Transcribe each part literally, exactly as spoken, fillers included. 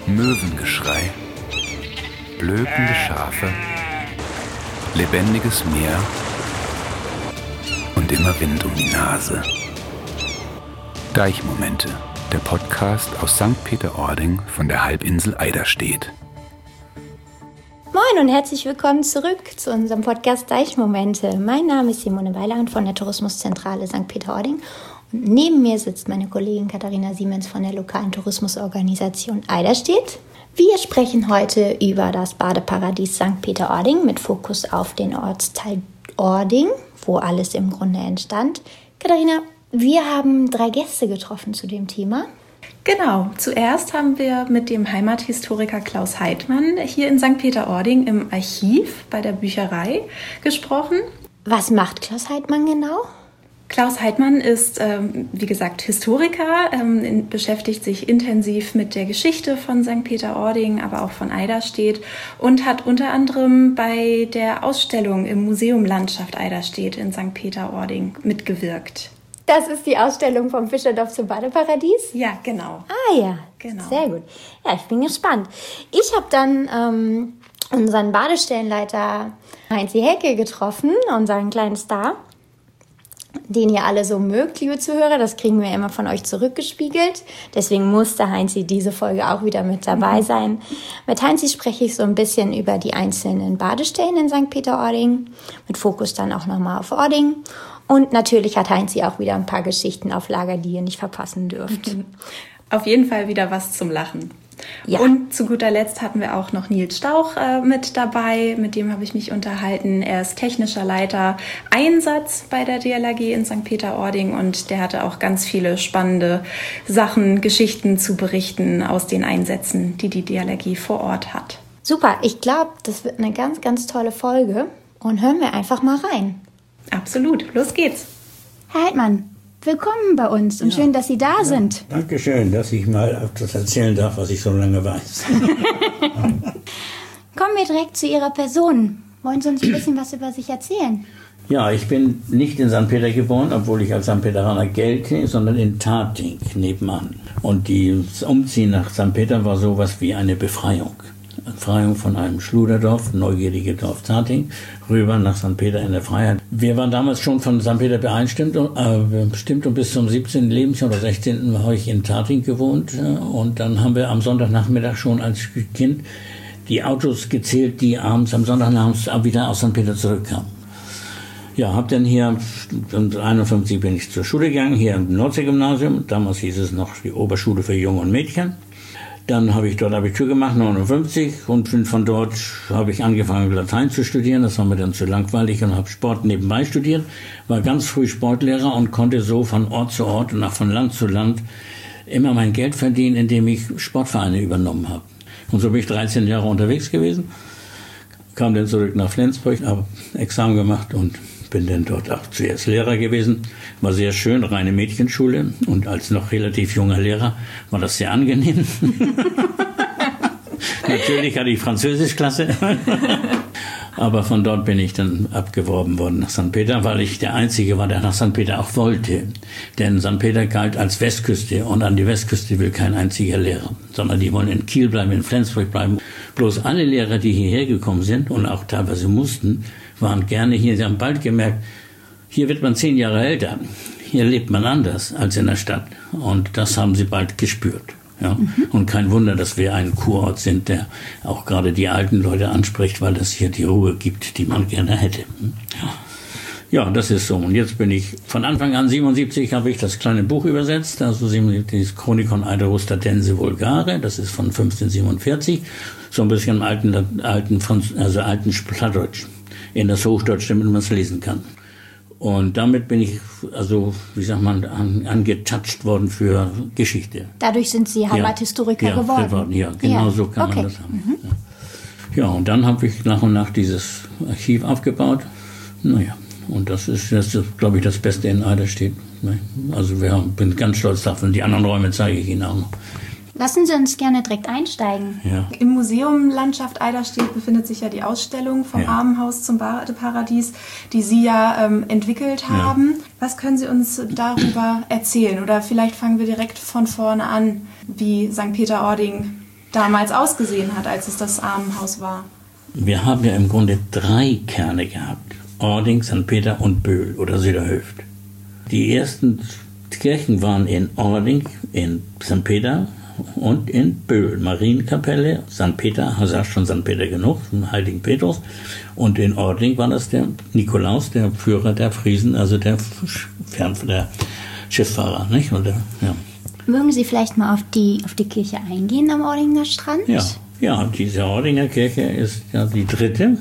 Möwengeschrei, blökende Schafe, lebendiges Meer und immer Wind um die Nase. Deichmomente, der Podcast aus Sankt Peter-Ording von der Halbinsel Eiderstedt. Moin und herzlich willkommen zurück zu unserem Podcast Deichmomente. Mein Name ist Simone Weiland von der Tourismuszentrale Sankt Peter-Ording und neben mir sitzt meine Kollegin Katharina Siemens von der lokalen Tourismusorganisation Eiderstedt. Wir sprechen heute über das Badeparadies Sankt Peter-Ording mit Fokus auf den Ortsteil Ording, wo alles im Grunde entstand. Katharina, wir haben drei Gäste getroffen zu dem Thema. Genau, zuerst haben wir mit dem Heimathistoriker Klaus Heidmann hier in Sankt Peter-Ording im Archiv bei der Bücherei gesprochen. Was macht Klaus Heidmann genau? Klaus Heidmann ist, ähm, wie gesagt, Historiker, ähm, in, beschäftigt sich intensiv mit der Geschichte von Sankt Peter-Ording, aber auch von Eiderstedt und hat unter anderem bei der Ausstellung im Museum Landschaft Eiderstedt in Sankt Peter-Ording mitgewirkt. Das ist die Ausstellung vom Fischerdorf zum Badeparadies? Ja, genau. Ah ja, genau. Sehr gut. Ja, ich bin gespannt. Ich habe dann ähm, unseren Badestellenleiter Heinzi Hecke getroffen, unseren kleinen Star, den ihr alle so mögt, liebe Zuhörer. Das kriegen wir immer von euch zurückgespiegelt. Deswegen musste Heinzi diese Folge auch wieder mit dabei sein. Mit Heinzi spreche ich so ein bisschen über die einzelnen Badestellen in Sankt Peter-Ording, mit Fokus dann auch nochmal auf Ording. Und natürlich hat Heinzi auch wieder ein paar Geschichten auf Lager, die ihr nicht verpassen dürft. Auf jeden Fall wieder was zum Lachen. Ja. Und zu guter Letzt hatten wir auch noch Nils Stauch äh, mit dabei. Mit dem habe ich mich unterhalten. Er ist technischer Leiter Einsatz bei der D L R G in Sankt Peter-Ording und der hatte auch ganz viele spannende Sachen, Geschichten zu berichten aus den Einsätzen, die die D L R G vor Ort hat. Super, ich glaube, das wird eine ganz, ganz tolle Folge. Und hören wir einfach mal rein. Absolut, los geht's. Herr Heidmann, willkommen bei uns und ja. Schön, dass Sie da ja, sind. Dankeschön, dass ich mal das erzählen darf, was ich so lange weiß. Kommen wir direkt zu Ihrer Person. Wollen Sie uns ein bisschen was über sich erzählen? Ja, ich bin nicht in Sankt Peter geboren, obwohl ich als Sankt Peteraner gelte, sondern in Tating nebenan. Und das Umziehen nach Sankt Peter war sowas wie eine Befreiung. Befreiung von einem Schluderdorf, neugierige Dorf Tating, rüber nach Sankt Peter in der Freiheit. Wir waren damals schon von Sankt Peter beeinstimmt, äh, bestimmt und bis zum siebzehnten Lebensjahr oder sechzehnten habe ich in Tating gewohnt. Und dann haben wir am Sonntagnachmittag schon als Kind die Autos gezählt, die abends am Sonntagnachmittag wieder aus Sankt Peter zurückkamen. Ja, habe dann hier, einundfünfzig bin ich zur Schule gegangen, hier im Nordsee-Gymnasium. Damals hieß es noch die Oberschule für Junge und Mädchen. Dann habe ich dort Abitur gemacht, neunundfünfzig, und von dort habe ich angefangen, Latein zu studieren. Das war mir dann zu langweilig und habe Sport nebenbei studiert. War ganz früh Sportlehrer und konnte so von Ort zu Ort und auch von Land zu Land immer mein Geld verdienen, indem ich Sportvereine übernommen habe. Und so bin ich dreizehn Jahre unterwegs gewesen, kam dann zurück nach Flensburg, habe Examen gemacht und bin dann dort auch zuerst Lehrer gewesen. War sehr schön, reine Mädchenschule. Und als noch relativ junger Lehrer war das sehr angenehm. Natürlich hatte ich Französischklasse. Aber von dort bin ich dann abgeworben worden nach Sankt Peter, weil ich der Einzige war, der nach Sankt Peter auch wollte. Denn Sankt Peter galt als Westküste und an die Westküste will kein einziger Lehrer, sondern die wollen in Kiel bleiben, in Flensburg bleiben. Bloß alle Lehrer, die hierher gekommen sind und auch teilweise mussten, waren gerne hier. Sie haben bald gemerkt, hier wird man zehn Jahre älter. Hier lebt man anders als in der Stadt. Und das haben sie bald gespürt. Ja? Mhm. Und kein Wunder, dass wir ein Kurort sind, der auch gerade die alten Leute anspricht, weil das hier die Ruhe gibt, die man gerne hätte. Ja, das ist so. Und jetzt bin ich von Anfang an, siebenundsiebzig, habe ich das kleine Buch übersetzt, also das Chronikon Eiderustatense Vulgare, das ist von fünfzehnhundertsiebenundvierzig, so ein bisschen im alten, alten, also alten Plattdeutsch, in das Hochdeutsch, damit man es lesen kann. Und damit bin ich, also, wie sagt man, an, angetatscht worden für Geschichte. Dadurch sind Sie Heimathistoriker ja, ja, geworden? geworden? Ja, genau ja. So kann okay. man das haben. Mhm. Ja. ja, und dann habe ich nach und nach dieses Archiv aufgebaut. Naja, und das ist, das ist glaube ich, das Beste in Eiderstedt. Also ich bin ganz stolz darauf und die anderen Räume zeige ich Ihnen auch noch. Lassen Sie uns gerne direkt einsteigen. Ja. Im Museum Landschaft Eiderstedt befindet sich ja die Ausstellung vom ja. Armenhaus zum Badeparadies, die Sie ja ähm, entwickelt haben. Ja. Was können Sie uns darüber erzählen? Oder vielleicht fangen wir direkt von vorne an, wie Sankt Peter-Ording damals ausgesehen hat, als es das Armenhaus war. Wir haben ja im Grunde drei Kerne gehabt. Ording, Sankt Peter und Böhl oder Söderhöft. Die ersten Kirchen waren in Ording, in Sankt Peter und in Böhl. Marienkapelle, Sankt Peter, hast ja schon Sankt Peter genug, zum Heiligen Petrus. Und in Ording war das der Nikolaus, der Führer der Friesen, also der, der Schifffahrer. Nicht? Und der, ja. Mögen Sie vielleicht mal auf die, auf die Kirche eingehen am Ordinger Strand? Ja, ja, diese Ordinger Kirche ist ja die dritte,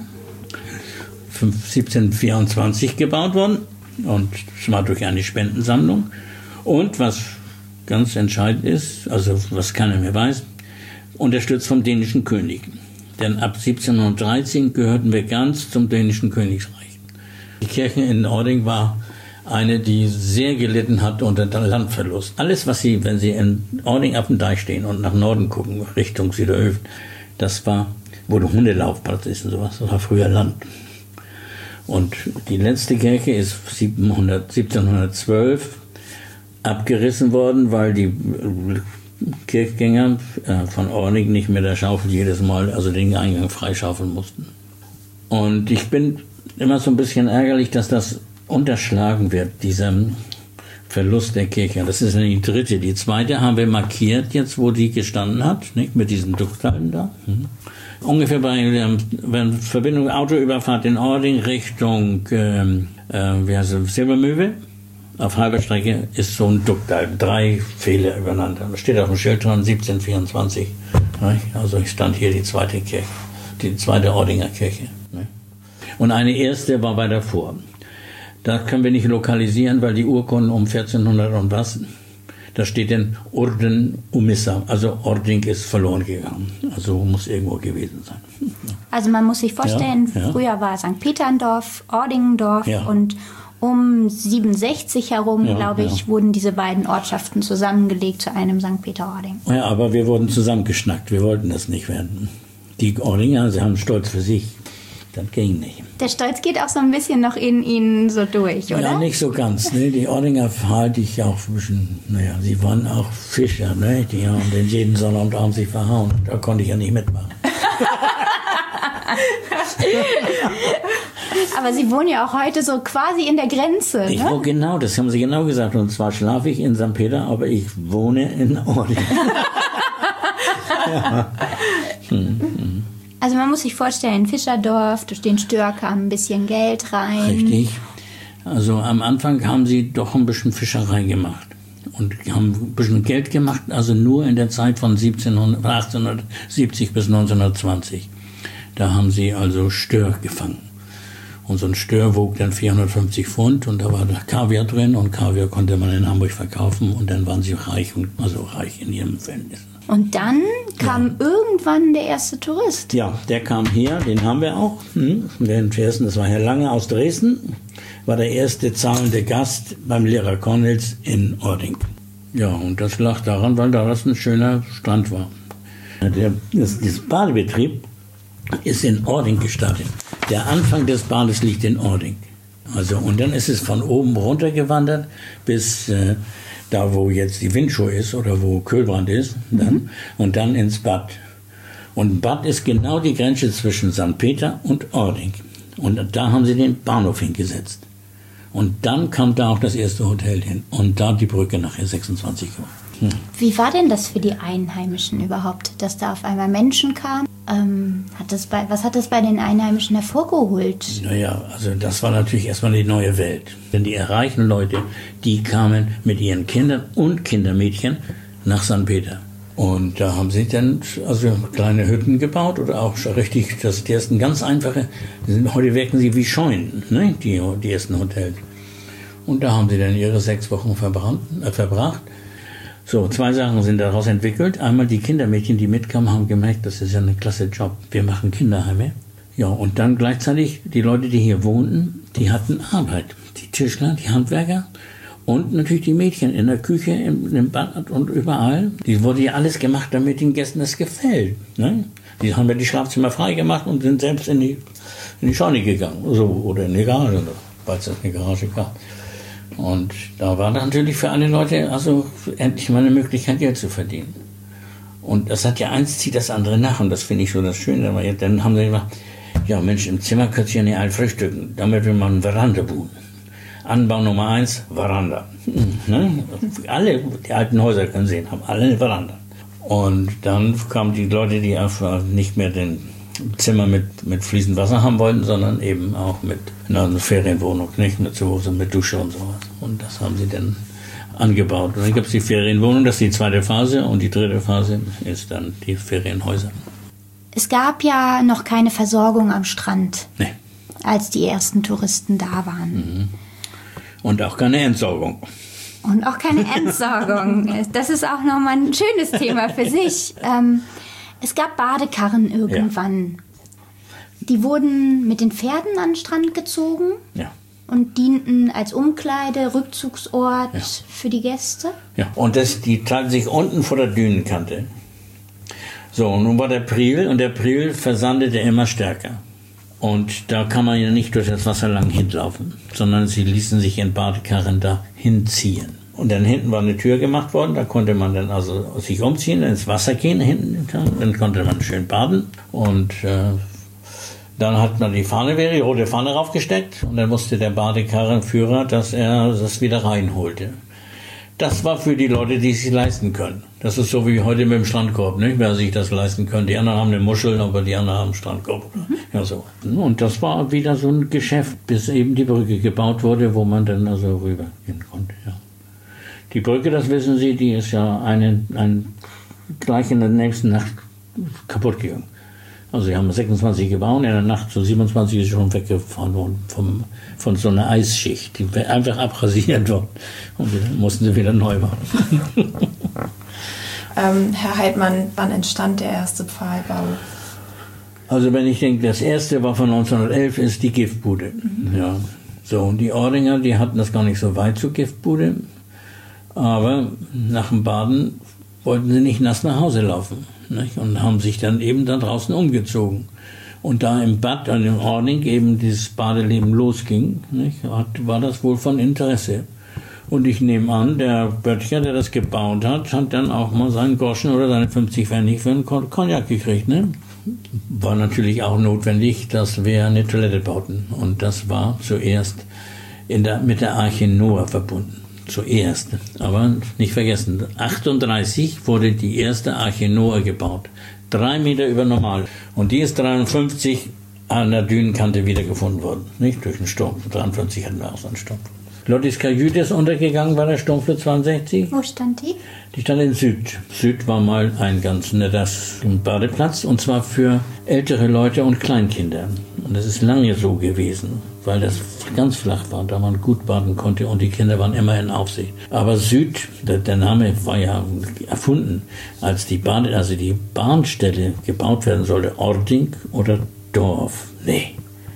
siebzehnhundertvierundzwanzig gebaut worden und zwar durch eine Spendensammlung. Und was ganz entscheidend ist, also was keiner mehr weiß, unterstützt vom dänischen König. Denn ab siebzehnhundertdreizehn gehörten wir ganz zum dänischen Königreich. Die Kirche in Ording war eine, die sehr gelitten hat unter dem Landverlust. Alles, was Sie, wenn Sie in Ording auf dem Deich stehen und nach Norden gucken, Richtung Söderhöft, das war, wo der Hundelaufplatz ist und sowas, das war früher Land. Und die letzte Kirche ist siebzehnhundertzwölf abgerissen worden, weil die Kirchgänger von Ording nicht mit der Schaufel jedes Mal, also den Eingang freischaufeln mussten. Und ich bin immer so ein bisschen ärgerlich, dass das unterschlagen wird, dieser Verlust der Kirche. Das ist die dritte. Die zweite haben wir markiert jetzt, wo die gestanden hat, nicht, mit diesen Duckteilen da. Mhm. Ungefähr bei der Verbindung Autoüberfahrt in Ording Richtung ähm, äh, wie heißt es, Silbermöwe. Auf halber Strecke ist so ein Duckteil, drei Fehler übereinander. Da steht auf dem Schild dran siebzehnhundertvierundzwanzig. Nicht? Also ich stand hier die zweite Kirche, die zweite Ordinger Kirche. Nicht? Und eine erste war bei davor. Da können wir nicht lokalisieren, weil die Urkunden um vierzehnhundert und was, da steht denn Orden Umissa, also Ording ist verloren gegangen. Also muss irgendwo gewesen sein. Also man muss sich vorstellen, ja, ja. Früher war Sankt Peter ein Dorf, Ording ein Dorf Ja. und um siebenundsechzig herum, Ja, glaube ich, ja. wurden diese beiden Ortschaften zusammengelegt zu einem Sankt Peter-Ording. Ja, aber wir wurden zusammengeschnackt, wir wollten das nicht werden. Die Ordinger, sie haben Stolz für sich, das ging nicht. Der Stolz geht auch so ein bisschen noch in Ihnen so durch, oder? Ja, nicht so ganz. Ne? Die Ordinger halte ich auch ein bisschen, naja, sie waren auch Fischer, ne? Die haben den jeden Sonnabend sich verhauen. Da konnte ich ja nicht mitmachen. Aber Sie wohnen ja auch heute so quasi in der Grenze, Ich ne? wohne genau, das haben Sie genau gesagt. Und zwar schlafe ich in Sankt Peter, aber ich wohne in Ording. Ja. Hm, hm. Also man muss sich vorstellen, Fischerdorf, durch den Stör kam ein bisschen Geld rein. Richtig. Also am Anfang haben sie doch ein bisschen Fischerei gemacht. Und haben ein bisschen Geld gemacht, also nur in der Zeit von achtzehnhundertsiebzig bis neunzehnhundertzwanzig. Da haben sie also Stör gefangen. Und so ein Stör wog dann vierhundertfünfzig Pfund und da war da Kaviar drin und Kaviar konnte man in Hamburg verkaufen und dann waren sie reich, und, also reich in ihrem Verhältnis. Und dann kam ja. irgendwann der erste Tourist. Ja, der kam her, den haben wir auch. Hm, den ersten, das war Herr Lange aus Dresden, war der erste zahlende Gast beim Lehrer Cornels in Ording. Ja, und das lag daran, weil da das ein schöner Strand war. Der, das, das Badebetrieb ist in Ording gestartet. Der Anfang des Bades liegt in Ording. Also, und dann ist es von oben runter gewandert bis äh, da, wo jetzt die Windschuhe ist oder wo Kühlbrand ist. Dann, mhm. Und dann ins Bad. Und Bad ist genau die Grenze zwischen Sankt Peter und Ording. Und da haben sie den Bahnhof hingesetzt. Und dann kam da auch das erste Hotel hin. Und da die Brücke nachher sechsundzwanzig Uhr. Hm. Wie war denn das für die Einheimischen überhaupt, dass da auf einmal Menschen kamen? Ähm, hat das bei, was hat das bei den Einheimischen hervorgeholt? Naja, also das war natürlich erstmal die neue Welt. Denn die reichen Leute, die kamen mit ihren Kindern und Kindermädchen nach Sankt Peter. Und da haben sie dann also kleine Hütten gebaut oder auch schon richtig, das die ersten ganz einfache, heute wirken sie wie Scheunen, ne? die, die ersten Hotels. Und da haben sie dann ihre sechs Wochen verbrannt, äh, verbracht. So, zwei Sachen sind daraus entwickelt. Einmal die Kindermädchen, die mitkamen, haben gemerkt, das ist ja ein klasse Job. Wir machen Kinderheime. Ja, und dann gleichzeitig die Leute, die hier wohnten, die hatten Arbeit. Die Tischler, die Handwerker und natürlich die Mädchen in der Küche, im, im Bad und überall. Die wurde ja alles gemacht, damit den Gästen das gefällt. Ne? Die haben ja die Schlafzimmer frei gemacht und sind selbst in die, in die Scheune gegangen. So, oder in die Garage, weil es eine Garage gab. Und da war natürlich für alle Leute also endlich mal eine Möglichkeit, Geld zu verdienen. Und das hat ja eins, zieht das andere nach. Und das finde ich so das Schöne. Aber dann haben sie gesagt, ja Mensch, im Zimmer könnt ihr nicht ein frühstücken. Damit will man eine Veranda bauen. Anbau Nummer eins, Veranda. Ne? Alle, die alten Häuser können sehen, haben alle eine Veranda. Und dann kamen die Leute, die einfach nicht mehr den Zimmer mit, mit fließendem Wasser haben wollten, sondern eben auch mit einer Ferienwohnung, nicht mit zu Hause, mit Dusche und sowas. Und das haben sie dann angebaut. Und dann gibt es die Ferienwohnung, das ist die zweite Phase. Und die dritte Phase ist dann die Ferienhäuser. Es gab ja noch keine Versorgung am Strand, nee. als die ersten Touristen da waren. Mhm. Und auch keine Entsorgung. Und auch keine Entsorgung. Das ist auch nochmal ein schönes Thema für sich. Ähm, es gab Badekarren irgendwann. Ja. Die wurden mit den Pferden an den Strand gezogen ja. und dienten als Umkleide, Rückzugsort ja. für die Gäste. Ja, und das, die teilten sich unten vor der Dünenkante. So, und nun war der Priel und der Priel versandete immer stärker. Und da kann man ja nicht durch das Wasser lang hinlaufen, sondern sie ließen sich in Badekarren da hinziehen. Und dann hinten war eine Tür gemacht worden, da konnte man dann also sich umziehen, ins Wasser gehen, hinten, dann konnte man schön baden. Und äh, dann hat man die Fahne, die rote Fahne raufgesteckt und dann musste der Badekarrenführer, dass er das wieder reinholte. Das war für die Leute, die es sich leisten können. Das ist so wie heute mit dem Strandkorb, nicht? Wer sich das leisten können. Die anderen haben eine Muschel, aber die anderen haben einen Strandkorb. Mhm. Ja, so. Und das war wieder so ein Geschäft, bis eben die Brücke gebaut wurde, wo man dann also rübergehen konnte. Ja. Die Brücke, das wissen Sie, die ist ja eine, ein, gleich in der nächsten Nacht kaputt gegangen. Also sie haben sechsundzwanzig gebaut, in der Nacht so siebenundzwanzig ist schon weggefahren worden vom, von so einer Eisschicht. Die wäre einfach abrasiert worden und dann mussten sie wieder neu bauen. ähm, Herr Heidmann, wann entstand der erste Pfahlbau? Also wenn ich denke, das erste war von neunzehnhundertelf, ist die Giftbude. Mhm. Ja. So, und die Ordinger, die hatten das gar nicht so weit zur Giftbude, aber nach dem Baden wollten sie nicht nass nach Hause laufen. Nicht? Und haben sich dann eben da draußen umgezogen. Und da im Bad, an dem Ording, eben dieses Badeleben losging, nicht, hat, war das wohl von Interesse. Und ich nehme an, der Böttcher, der das gebaut hat, hat dann auch mal seinen Groschen oder seine fünfzig Pfennig für einen Cognac gekriegt. Ne? War natürlich auch notwendig, dass wir eine Toilette bauten. Und das war zuerst in der, mit der Arche Noah verbunden. Zuerst. Aber nicht vergessen, achtunddreißig wurde die erste Arche Noah gebaut. Drei Meter über normal. Und die ist dreiundfünfzig an der Dünenkante wiedergefunden worden. Nicht durch den Sturm. dreiundfünfzig hatten wir auch so einen Sturm. Lottis Kajüte ist untergegangen bei der Sturmflut zweiundsechzig. Wo stand die? Die stand in Süd. Süd war mal ein ganz netter Badeplatz. Und zwar für ältere Leute und Kleinkinder. Und das ist lange so gewesen, weil das ganz flach war, da man gut baden konnte und die Kinder waren immer in Aufsicht. Aber Süd, der, der Name war ja erfunden, als die Bade, also die Bahnstelle gebaut werden sollte, Ording oder Dorf. Nee,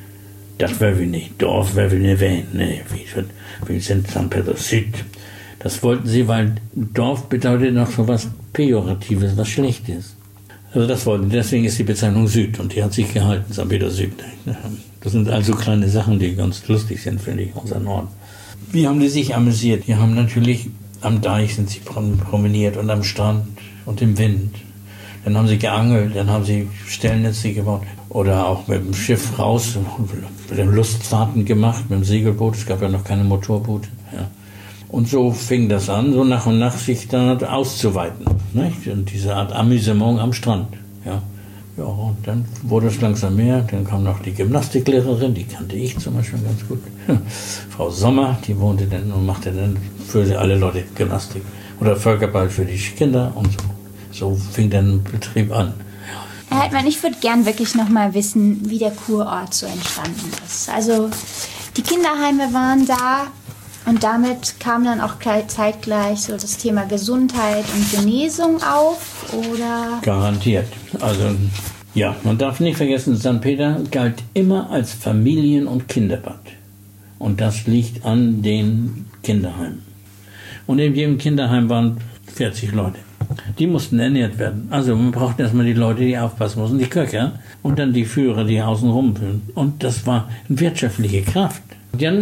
das wollen wir nicht. Dorf wollen wir nicht wählen. Nee, wir, wir sind Sankt Peter Süd. Das wollten sie, weil Dorf bedeutet noch so was Pejoratives, was Schlechtes. Also das wollten, deswegen ist die Bezeichnung Süd und die hat sich gehalten, Sankt Peter Süd. Das sind also kleine Sachen, die ganz lustig sind, finde ich, unser Norden. Wie haben die sich amüsiert? Die haben natürlich am Deich sind sie promeniert und am Strand und im Wind. Dann haben sie geangelt, dann haben sie Stellnetze gebaut oder auch mit dem Schiff raus, mit dem Lustfahrten gemacht, mit dem Segelboot. Es gab ja noch keine Motorboote. Ja. Und so fing das an, so nach und nach sich dann auszuweiten. Nicht? Und diese Art Amüsement am Strand. Ja. Ja, und dann wurde es langsam mehr. Dann kam noch die Gymnastiklehrerin, die kannte ich zum Beispiel ganz gut. Frau Sommer, die wohnte dann und machte dann für alle Leute Gymnastik. Oder Völkerball für die Kinder und so. So fing dann der Betrieb an. Herr Heidmann, ich würde gern wirklich noch mal wissen, wie der Kurort so entstanden ist. Also die Kinderheime waren da und damit kam dann auch zeitgleich so das Thema Gesundheit und Genesung auf, oder? Garantiert. Also ja, man darf nicht vergessen, Sankt Peter galt immer als Familien- und Kinderbad. Und das liegt an den Kinderheimen. Und in jedem Kinderheim waren vierzig Leute. Die mussten ernährt werden. Also man braucht erstmal die Leute, die aufpassen mussten, die Köcher und dann die Führer, die außen rum führen. Und das war eine wirtschaftliche Kraft. Dann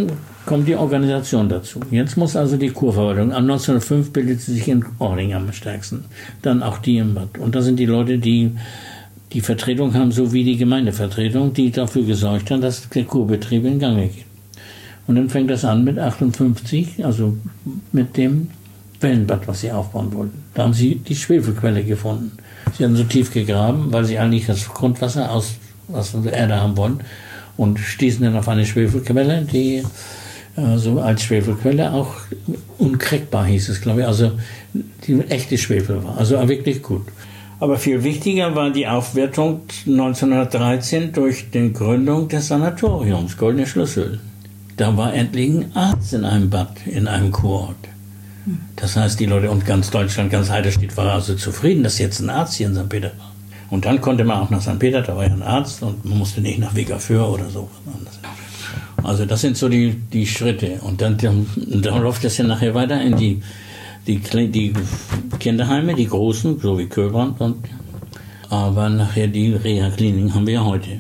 kommt die Organisation dazu. Jetzt muss also die Kurverwaltung, am neunzehnhundertfünf bildet sie sich in Ording am stärksten, dann auch die im Bad. Und da sind die Leute, die die Vertretung haben, so wie die Gemeindevertretung, die dafür gesorgt haben, dass der Kurbetrieb in Gange geht. Und dann fängt das an mit achtundfünfzig, also mit dem Wellenbad, was sie aufbauen wollten. Da haben sie die Schwefelquelle gefunden. Sie haben so tief gegraben, weil sie eigentlich das Grundwasser aus, aus der Erde haben wollen, und stießen dann auf eine Schwefelquelle, die äh, so als Schwefelquelle auch unkräckbar hieß es, glaube ich, also die echte Schwefel war, also wirklich gut. Aber viel wichtiger war die Aufwertung neunzehnhundertdreizehn durch die Gründung des Sanatoriums Goldene Schlüssel. Da war endlich ein Arzt in einem Bad, in einem Kurort. Das heißt, die Leute und ganz Deutschland, ganz Eiderstedt war also zufrieden, dass jetzt ein Arzt hier in Sankt Peter war. Und dann konnte man auch nach Sankt Peter, da war ja ein Arzt, und man musste nicht nach Wegafür oder so. Also das sind so die, die Schritte. Und dann, dann, dann läuft das ja nachher weiter in die, die, die Kinderheime, die großen, so wie Köbrand. Und, aber nachher die Reha-Kliniken haben wir ja heute.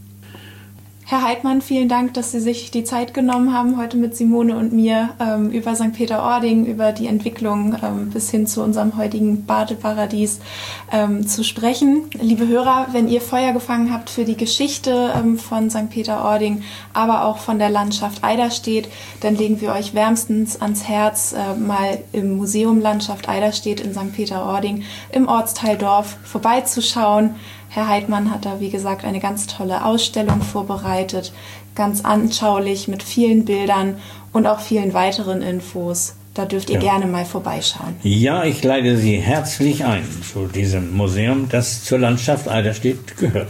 Herr Heidmann, vielen Dank, dass Sie sich die Zeit genommen haben, heute mit Simone und mir ähm, über Sankt Peter-Ording, über die Entwicklung ähm, bis hin zu unserem heutigen Badeparadies ähm, zu sprechen. Liebe Hörer, wenn ihr Feuer gefangen habt für die Geschichte ähm, von Sankt Peter-Ording, aber auch von der Landschaft Eiderstedt, dann legen wir euch wärmstens ans Herz, äh, mal im Museum Landschaft Eiderstedt in Sankt Peter-Ording im Ortsteil Dorf vorbeizuschauen. Herr Heidmann hat da, wie gesagt, eine ganz tolle Ausstellung vorbereitet, ganz anschaulich mit vielen Bildern und auch vielen weiteren Infos. Da dürft ihr ja gerne mal vorbeischauen. Ja, ich lade Sie herzlich ein zu diesem Museum, das zur Landschaft Eiderstedt gehört.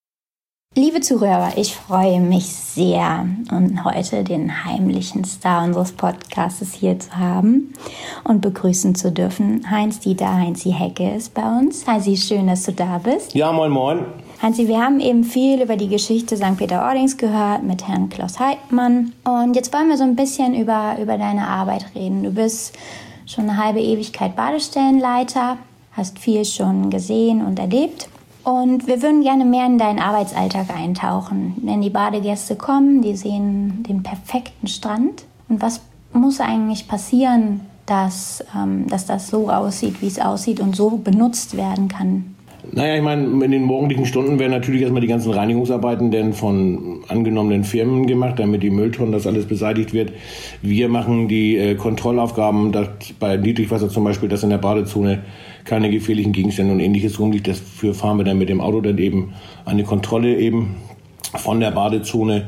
Liebe Zuhörer, ich freue mich sehr, und heute den heimlichen Star unseres Podcasts hier zu haben und begrüßen zu dürfen. Heinz-Dieter Heinzi Hecke ist bei uns. Heinzi, schön, dass du da bist. Ja, moin, moin. Heinzi, wir haben eben viel über die Geschichte Sankt Peter-Ordings gehört mit Herrn Klaus Heidmann. Und jetzt wollen wir so ein bisschen über, über deine Arbeit reden. Du bist schon eine halbe Ewigkeit Badestellenleiter, hast viel schon gesehen und erlebt. Und wir würden gerne mehr in deinen Arbeitsalltag eintauchen. Wenn die Badegäste kommen, die sehen den perfekten Strand. Und was muss eigentlich passieren, dass, ähm, dass das so aussieht, wie es aussieht und so benutzt werden kann? Naja, ich meine, in den morgendlichen Stunden werden natürlich erstmal die ganzen Reinigungsarbeiten denn von angenommenen Firmen gemacht, damit die Mülltonnen, das alles beseitigt wird. Wir machen die äh, Kontrollaufgaben, dass bei Niedrigwasser zum Beispiel, dass in der Badezone keine gefährlichen Gegenstände und Ähnliches rumliegt. Dafür fahren wir dann mit dem Auto dann eben eine Kontrolle eben von der Badezone.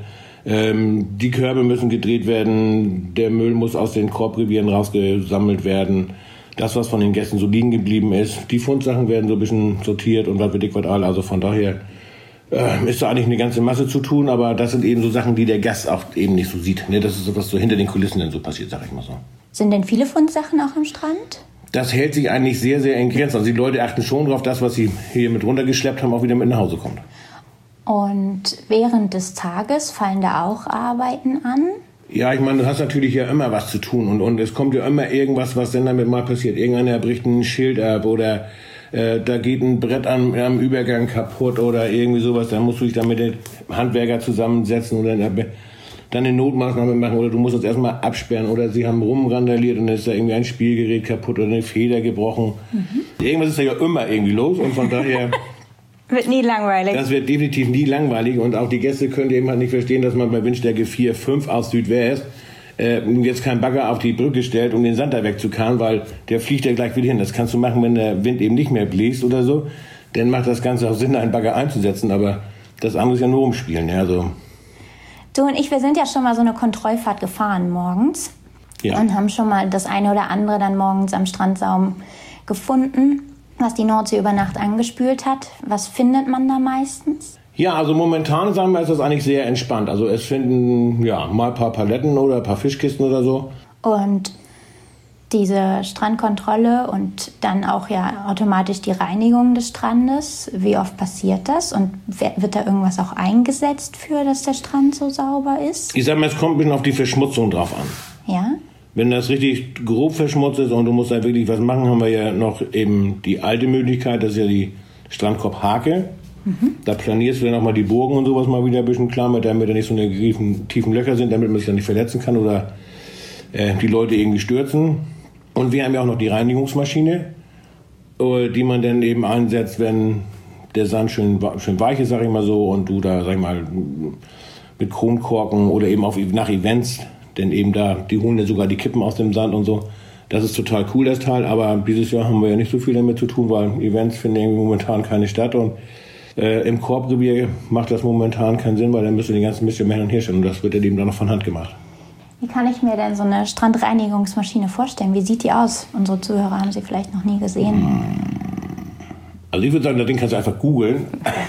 Ähm, die Körbe müssen gedreht werden, der Müll muss aus den Korbrevieren rausgesammelt werden. Das, was von den Gästen so liegen geblieben ist. Die Fundsachen werden so ein bisschen sortiert und was wird dick, also von daher äh, ist da eigentlich eine ganze Masse zu tun, aber das sind eben so Sachen, die der Gast auch eben nicht so sieht. Ne? Das ist so, was so hinter den Kulissen dann so passiert, sag ich mal so. Sind denn viele Fundsachen auch am Strand? Das hält sich eigentlich sehr, sehr in Grenzen. Also die Leute achten schon darauf, dass, was sie hier mit runtergeschleppt haben, auch wieder mit nach Hause kommt. Und während des Tages fallen da auch Arbeiten an? Ja, ich meine, du hast natürlich ja immer was zu tun. Und, und es kommt ja immer irgendwas, was denn damit mal passiert. Irgendeiner bricht ein Schild ab oder äh, da geht ein Brett am, am Übergang kaputt oder irgendwie sowas. Dann musst du dich dann mit den Handwerker zusammensetzen oder dann eine Notmaßnahme machen oder du musst es erstmal absperren oder sie haben rumrandaliert und dann ist da irgendwie ein Spielgerät kaputt oder eine Feder gebrochen. Mhm. Irgendwas ist da ja immer irgendwie los und von daher... Wird nie langweilig. Das wird definitiv nie langweilig und auch die Gäste können eben halt nicht verstehen, dass man bei Windstärke vier, fünf aus Südwest äh, jetzt keinen Bagger auf die Brücke stellt, um den Sand da wegzukarren, weil der fliegt ja gleich wieder hin. Das kannst du machen, wenn der Wind eben nicht mehr bläst oder so. Dann macht das Ganze auch Sinn, einen Bagger einzusetzen, aber das andere ist ja nur umspielen. Ja, also. Du und ich, wir sind ja schon mal so eine Kontrollfahrt gefahren morgens ja. und haben schon mal das eine oder andere dann morgens am Strandsaum gefunden, was die Nordsee über Nacht angespült hat. Was findet man da meistens? Ja, also momentan, sagen wir, ist das eigentlich sehr entspannt. Also es finden ja mal ein paar Paletten oder ein paar Fischkisten oder so. Und diese Strandkontrolle und dann auch ja automatisch die Reinigung des Strandes, wie oft passiert das? Und wird da irgendwas auch eingesetzt für, dass der Strand so sauber ist? Ich sag mal, es kommt ein bisschen auf die Verschmutzung drauf an. Ja? Wenn das richtig grob verschmutzt ist und du musst da wirklich was machen, haben wir ja noch eben die alte Möglichkeit, das ist ja die Strandkorbhake. Mhm. Da planierst du dann auch mal die Burgen und sowas mal wieder ein bisschen klar, damit da nicht so eine tiefen, tiefen Löcher sind, damit man sich dann nicht verletzen kann oder äh, die Leute irgendwie stürzen. Und wir haben ja auch noch die Reinigungsmaschine, äh, die man dann eben einsetzt, wenn der Sand schön, schön weich ist, sag ich mal so, und du da, sag ich mal, mit Kronkorken oder eben auch nach Events, denn eben da, die holen ja sogar die Kippen aus dem Sand und so. Das ist total cool, das Teil, aber dieses Jahr haben wir ja nicht so viel damit zu tun, weil Events finden irgendwie momentan keine statt und äh, im Korbrevier macht das momentan keinen Sinn, weil dann müssen die ganzen Mist hin und her stellen und das wird ja eben dann noch von Hand gemacht. Wie kann ich mir denn so eine Strandreinigungsmaschine vorstellen? Wie sieht die aus? Unsere Zuhörer haben sie vielleicht noch nie gesehen. Also ich würde sagen, das Ding kannst du einfach googeln.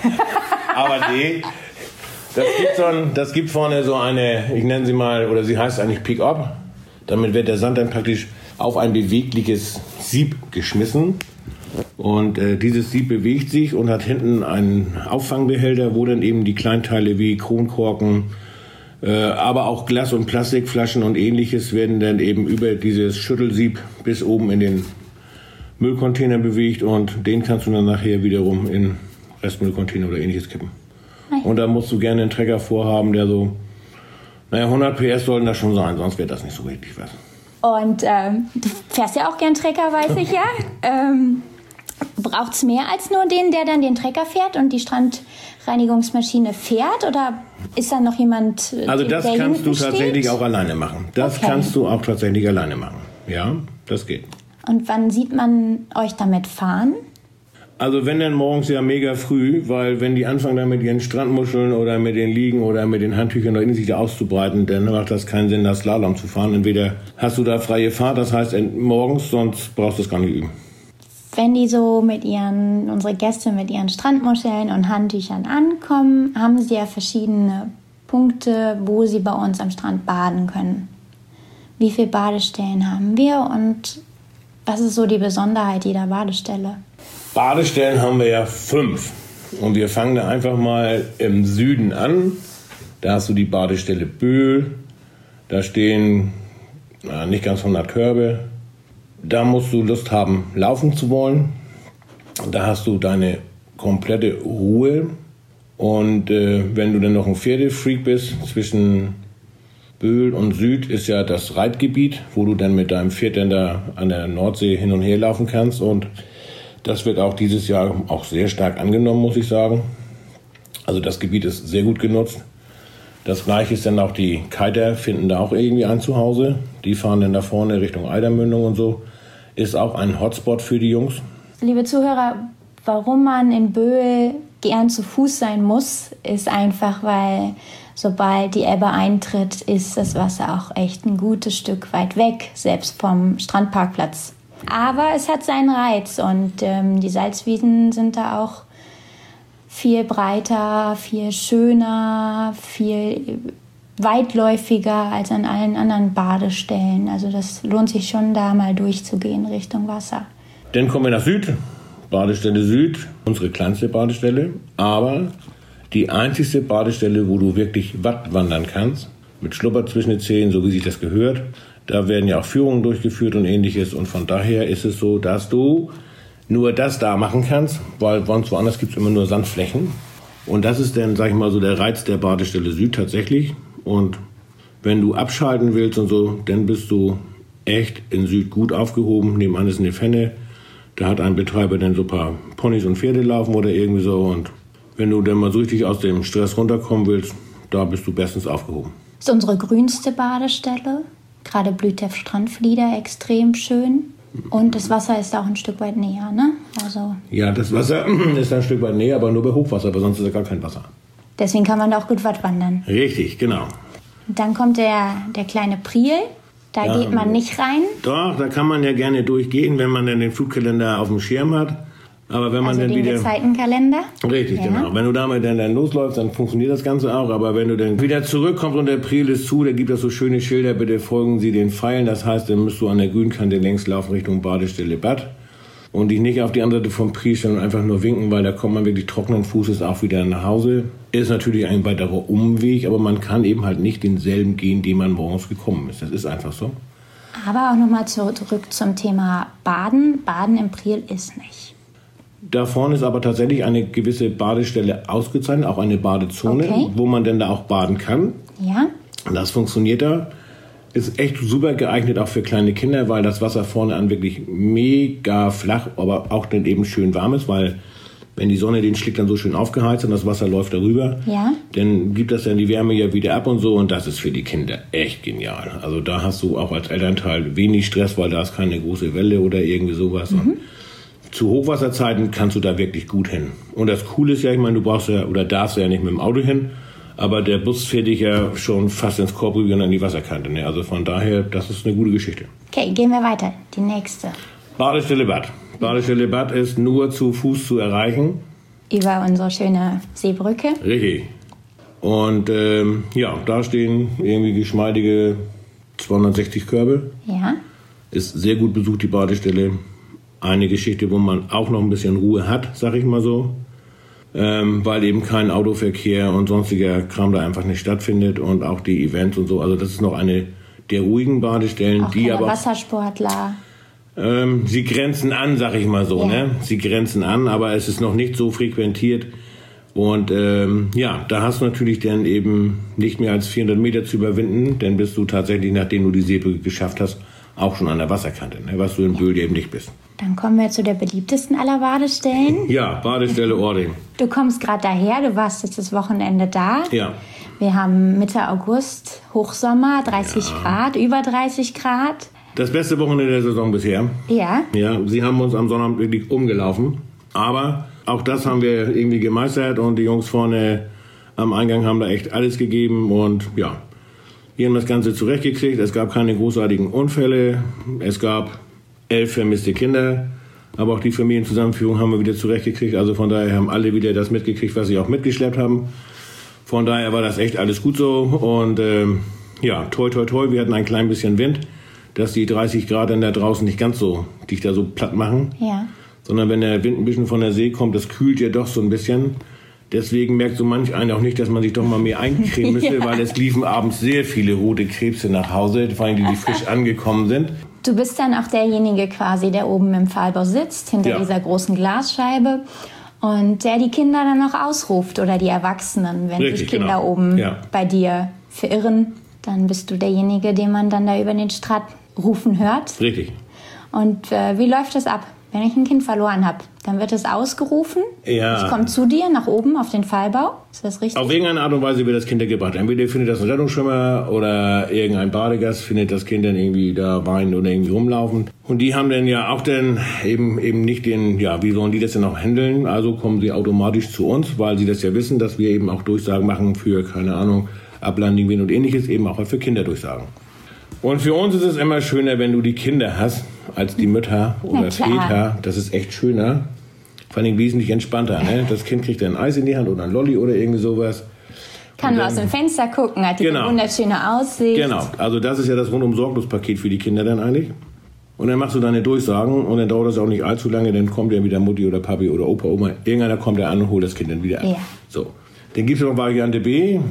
Aber nee, das gibt, so ein, das gibt vorne so eine, ich nenne sie mal, oder sie heißt eigentlich Pick-up. Damit wird der Sand dann praktisch auf ein bewegliches Sieb geschmissen. Und äh, dieses Sieb bewegt sich und hat hinten einen Auffangbehälter, wo dann eben die Kleinteile wie Kronkorken, äh, aber auch Glas- und Plastikflaschen und ähnliches werden dann eben über dieses Schüttelsieb bis oben in den Müllcontainer bewegt und den kannst du dann nachher wiederum in Restmüllcontainer oder ähnliches kippen. Nein. Und da musst du gerne einen Trecker vorhaben, der so, naja, hundert P S sollten das schon sein, sonst wäre das nicht so richtig was. Und ähm, du fährst ja auch gern Trecker, weiß ich ja. ähm, Braucht es mehr als nur den, der dann den Trecker fährt und die Strandreinigungsmaschine fährt? Oder ist da noch jemand, also das der kannst du steht? tatsächlich auch alleine machen. Das okay. kannst du auch tatsächlich alleine machen. Ja, das geht. Und wann sieht man euch damit fahren? Also wenn dann morgens ja mega früh, weil wenn die anfangen dann mit ihren Strandmuscheln oder mit den Liegen oder mit den Handtüchern oder sich da auszubreiten, dann macht das keinen Sinn, das Slalom zu fahren. Entweder hast du da freie Fahrt, das heißt morgens, sonst brauchst du es gar nicht üben. Wenn die so mit ihren, unsere Gäste mit ihren Strandmuscheln und Handtüchern ankommen, haben sie ja verschiedene Punkte, wo sie bei uns am Strand baden können. Wie viele Badestellen haben wir und was ist so die Besonderheit jeder Badestelle? Badestellen haben wir ja fünf. Und wir fangen da einfach mal im Süden an. Da hast du die Badestelle Böhl. Da stehen na, nicht ganz hundert Körbe. Da musst du Lust haben, laufen zu wollen. Da hast du deine komplette Ruhe. Und äh, wenn du dann noch ein Pferdefreak bist, zwischen Böhl und Süd ist ja das Reitgebiet, wo du dann mit deinem Pferd dann da an der Nordsee hin und her laufen kannst. Und das wird auch dieses Jahr auch sehr stark angenommen, muss ich sagen. Also das Gebiet ist sehr gut genutzt. Das gleiche ist dann auch die Kiter, finden da auch irgendwie ein Zuhause. Die fahren dann da vorne Richtung Eidermündung und so. Ist auch ein Hotspot für die Jungs. Liebe Zuhörer, warum man in Böhl gern zu Fuß sein muss, ist einfach, weil sobald die Ebbe eintritt, ist das Wasser auch echt ein gutes Stück weit weg, selbst vom Strandparkplatz. Aber es hat seinen Reiz und ähm, die Salzwiesen sind da auch viel breiter, viel schöner, viel weitläufiger als an allen anderen Badestellen. Also das lohnt sich schon, da mal durchzugehen Richtung Wasser. Dann kommen wir nach Süd, Badestelle Süd, unsere kleinste Badestelle, aber die einzigste Badestelle, wo du wirklich Watt wandern kannst, mit Schlupper zwischen den Zehen, so wie sich das gehört. Da werden ja auch Führungen durchgeführt und ähnliches und von daher ist es so, dass du nur das da machen kannst, weil sonst woanders gibt es immer nur Sandflächen. Und das ist dann, sag ich mal, so der Reiz der Badestelle Süd tatsächlich. Und wenn du abschalten willst und so, dann bist du echt in Süd gut aufgehoben. Nebenan ist eine Fenne. Da hat ein Betreiber dann so ein paar Ponys und Pferde laufen oder irgendwie so. Und wenn du dann mal so richtig aus dem Stress runterkommen willst, da bist du bestens aufgehoben. Das ist unsere grünste Badestelle. Gerade blüht der Strandflieder extrem schön. Und das Wasser ist auch ein Stück weit näher, ne? Also ja, das Wasser ist ein Stück weit näher, aber nur bei Hochwasser, aber sonst ist da gar kein Wasser. Deswegen kann man da auch gut Watt wandern. Richtig, genau. Und dann kommt der, der kleine Priel. Da ja, geht man nicht rein. Doch, da kann man ja gerne durchgehen, wenn man dann den Flugkalender auf dem Schirm hat. Aber wenn man also dann den wieder Gezeitenkalender. Richtig, ja. Genau. Wenn du damit dann, dann losläufst, dann funktioniert das Ganze auch. Aber wenn du dann wieder zurückkommst und der Priel ist zu, da gibt es so schöne Schilder, bitte folgen Sie den Pfeilen. Das heißt, dann musst du an der Grünkante längs laufen Richtung Badestelle Bad. Und dich nicht auf die andere Seite vom Priel stellen und einfach nur winken, weil da kommt man wirklich trockenen Fußes auch wieder nach Hause. Ist natürlich ein weiterer Umweg, aber man kann eben halt nicht denselben gehen, den man morgens gekommen ist. Das ist einfach so. Aber auch nochmal zurück zum Thema Baden. Baden im Priel ist nicht. Da vorne ist aber tatsächlich eine gewisse Badestelle ausgezeichnet, auch eine Badezone, okay. wo man denn da auch baden kann. Ja. Das funktioniert da. Ist echt super geeignet auch für kleine Kinder, weil das Wasser vorne an wirklich mega flach, aber auch dann eben schön warm ist, weil wenn die Sonne den Schlick dann so schön aufgeheizt und das Wasser läuft darüber, ja. dann gibt das dann die Wärme ja wieder ab und so und das ist für die Kinder echt genial. Also da hast du auch als Elternteil wenig Stress, weil da ist keine große Welle oder irgendwie sowas. Mhm. Und zu Hochwasserzeiten kannst du da wirklich gut hin. Und das Coole ist ja, ich meine, du brauchst ja oder darfst ja nicht mit dem Auto hin, aber der Bus fährt dich ja schon fast ins Korb rüber und an die Wasserkante. Ne? Also von daher, das ist eine gute Geschichte. Okay, gehen wir weiter. Die nächste. Badestelle Bad. Badestelle Bad ist nur zu Fuß zu erreichen. Über unsere schöne Seebrücke. Richtig. Und ähm, ja, da stehen irgendwie geschmeidige zweihundertsechzig Körbe. Ja. Ist sehr gut besucht, die Badestelle. Eine Geschichte, wo man auch noch ein bisschen Ruhe hat, sag ich mal so. Ähm, weil eben kein Autoverkehr und sonstiger Kram da einfach nicht stattfindet und auch die Events und so. Also das ist noch eine der ruhigen Badestellen. Auch die keine aber Wassersportler. Ähm, sie grenzen an, sag ich mal so. Ja. Ne? Sie grenzen an, aber es ist noch nicht so frequentiert. Und ähm, ja, da hast du natürlich dann eben nicht mehr als vierhundert Meter zu überwinden. Dann bist du tatsächlich, nachdem du die Seebrücke geschafft hast, auch schon an der Wasserkante, ne? Was du in ja. Böhl eben nicht bist. Dann kommen wir zu der beliebtesten aller Badestellen. Ja, Badestelle Ording. Du kommst gerade daher, du warst jetzt das Wochenende da. Ja. Wir haben Mitte August, Hochsommer, dreißig ja. Grad, über dreißig Grad. Das beste Wochenende der Saison bisher. Ja. Ja, sie haben uns am Sonnabend wirklich umgelaufen. Aber auch das haben wir irgendwie gemeistert und die Jungs vorne am Eingang haben da echt alles gegeben und ja, wir haben das Ganze zurechtgekriegt. Es gab keine großartigen Unfälle. Es gab elf vermisste Kinder. Aber auch die Familienzusammenführung haben wir wieder zurechtgekriegt. Also von daher haben alle wieder das mitgekriegt, was sie auch mitgeschleppt haben. Von daher war das echt alles gut so. Und ähm, ja, toi, toi, toi, wir hatten ein klein bisschen Wind, dass die dreißig Grad dann da draußen nicht ganz so, dich da so platt machen. Ja. Sondern wenn der Wind ein bisschen von der See kommt, das kühlt ja doch so ein bisschen. Deswegen merkt so manch einer auch nicht, dass man sich doch mal mehr eincremen müsste, ja. weil es liefen abends sehr viele rote Krebse nach Hause, vor allem die, die frisch angekommen sind. Du bist dann auch derjenige quasi, der oben im Pfahlbau sitzt, hinter ja. dieser großen Glasscheibe und der die Kinder dann noch ausruft oder die Erwachsenen, wenn Richtig, sich Kinder genau. oben ja. bei dir verirren, dann bist du derjenige, den man dann da über den Straat rufen hört. Richtig. Und äh, wie läuft das ab? Wenn ich ein Kind verloren habe, dann wird es ausgerufen. Ja. Es kommt zu dir nach oben auf den Pfahlbau. Ist das richtig? Auf irgendeine Art und Weise wird das Kind gebracht. Entweder findet das ein Rettungsschwimmer oder irgendein Badegast findet das Kind dann irgendwie da weinen oder irgendwie rumlaufen. Und die haben dann ja auch dann eben, eben nicht den, ja, wie sollen die das denn auch handeln? Also kommen sie automatisch zu uns, weil sie das ja wissen, dass wir eben auch Durchsagen machen für, keine Ahnung, Ablanding und ähnliches, eben auch für Kinderdurchsagen. Und für uns ist es immer schöner, wenn du die Kinder hast, als die Mütter oder Väter. Das ist echt schöner. Vor allem wesentlich entspannter. Ne? Das Kind kriegt dann ein Eis in die Hand oder ein Lolli oder irgendwie sowas. Kann man aus dem Fenster gucken, hat diese genau. wunderschöne Aussicht. Genau, also das ist ja das Rundum-Sorglos-Paket für die Kinder dann eigentlich. Und dann machst du deine Durchsagen und dann dauert das auch nicht allzu lange, dann kommt ja wieder Mutti oder Papi oder Opa, Oma. Irgendeiner kommt da an und holt das Kind dann wieder ab. Ja. So. Dann gibt es noch Variante B.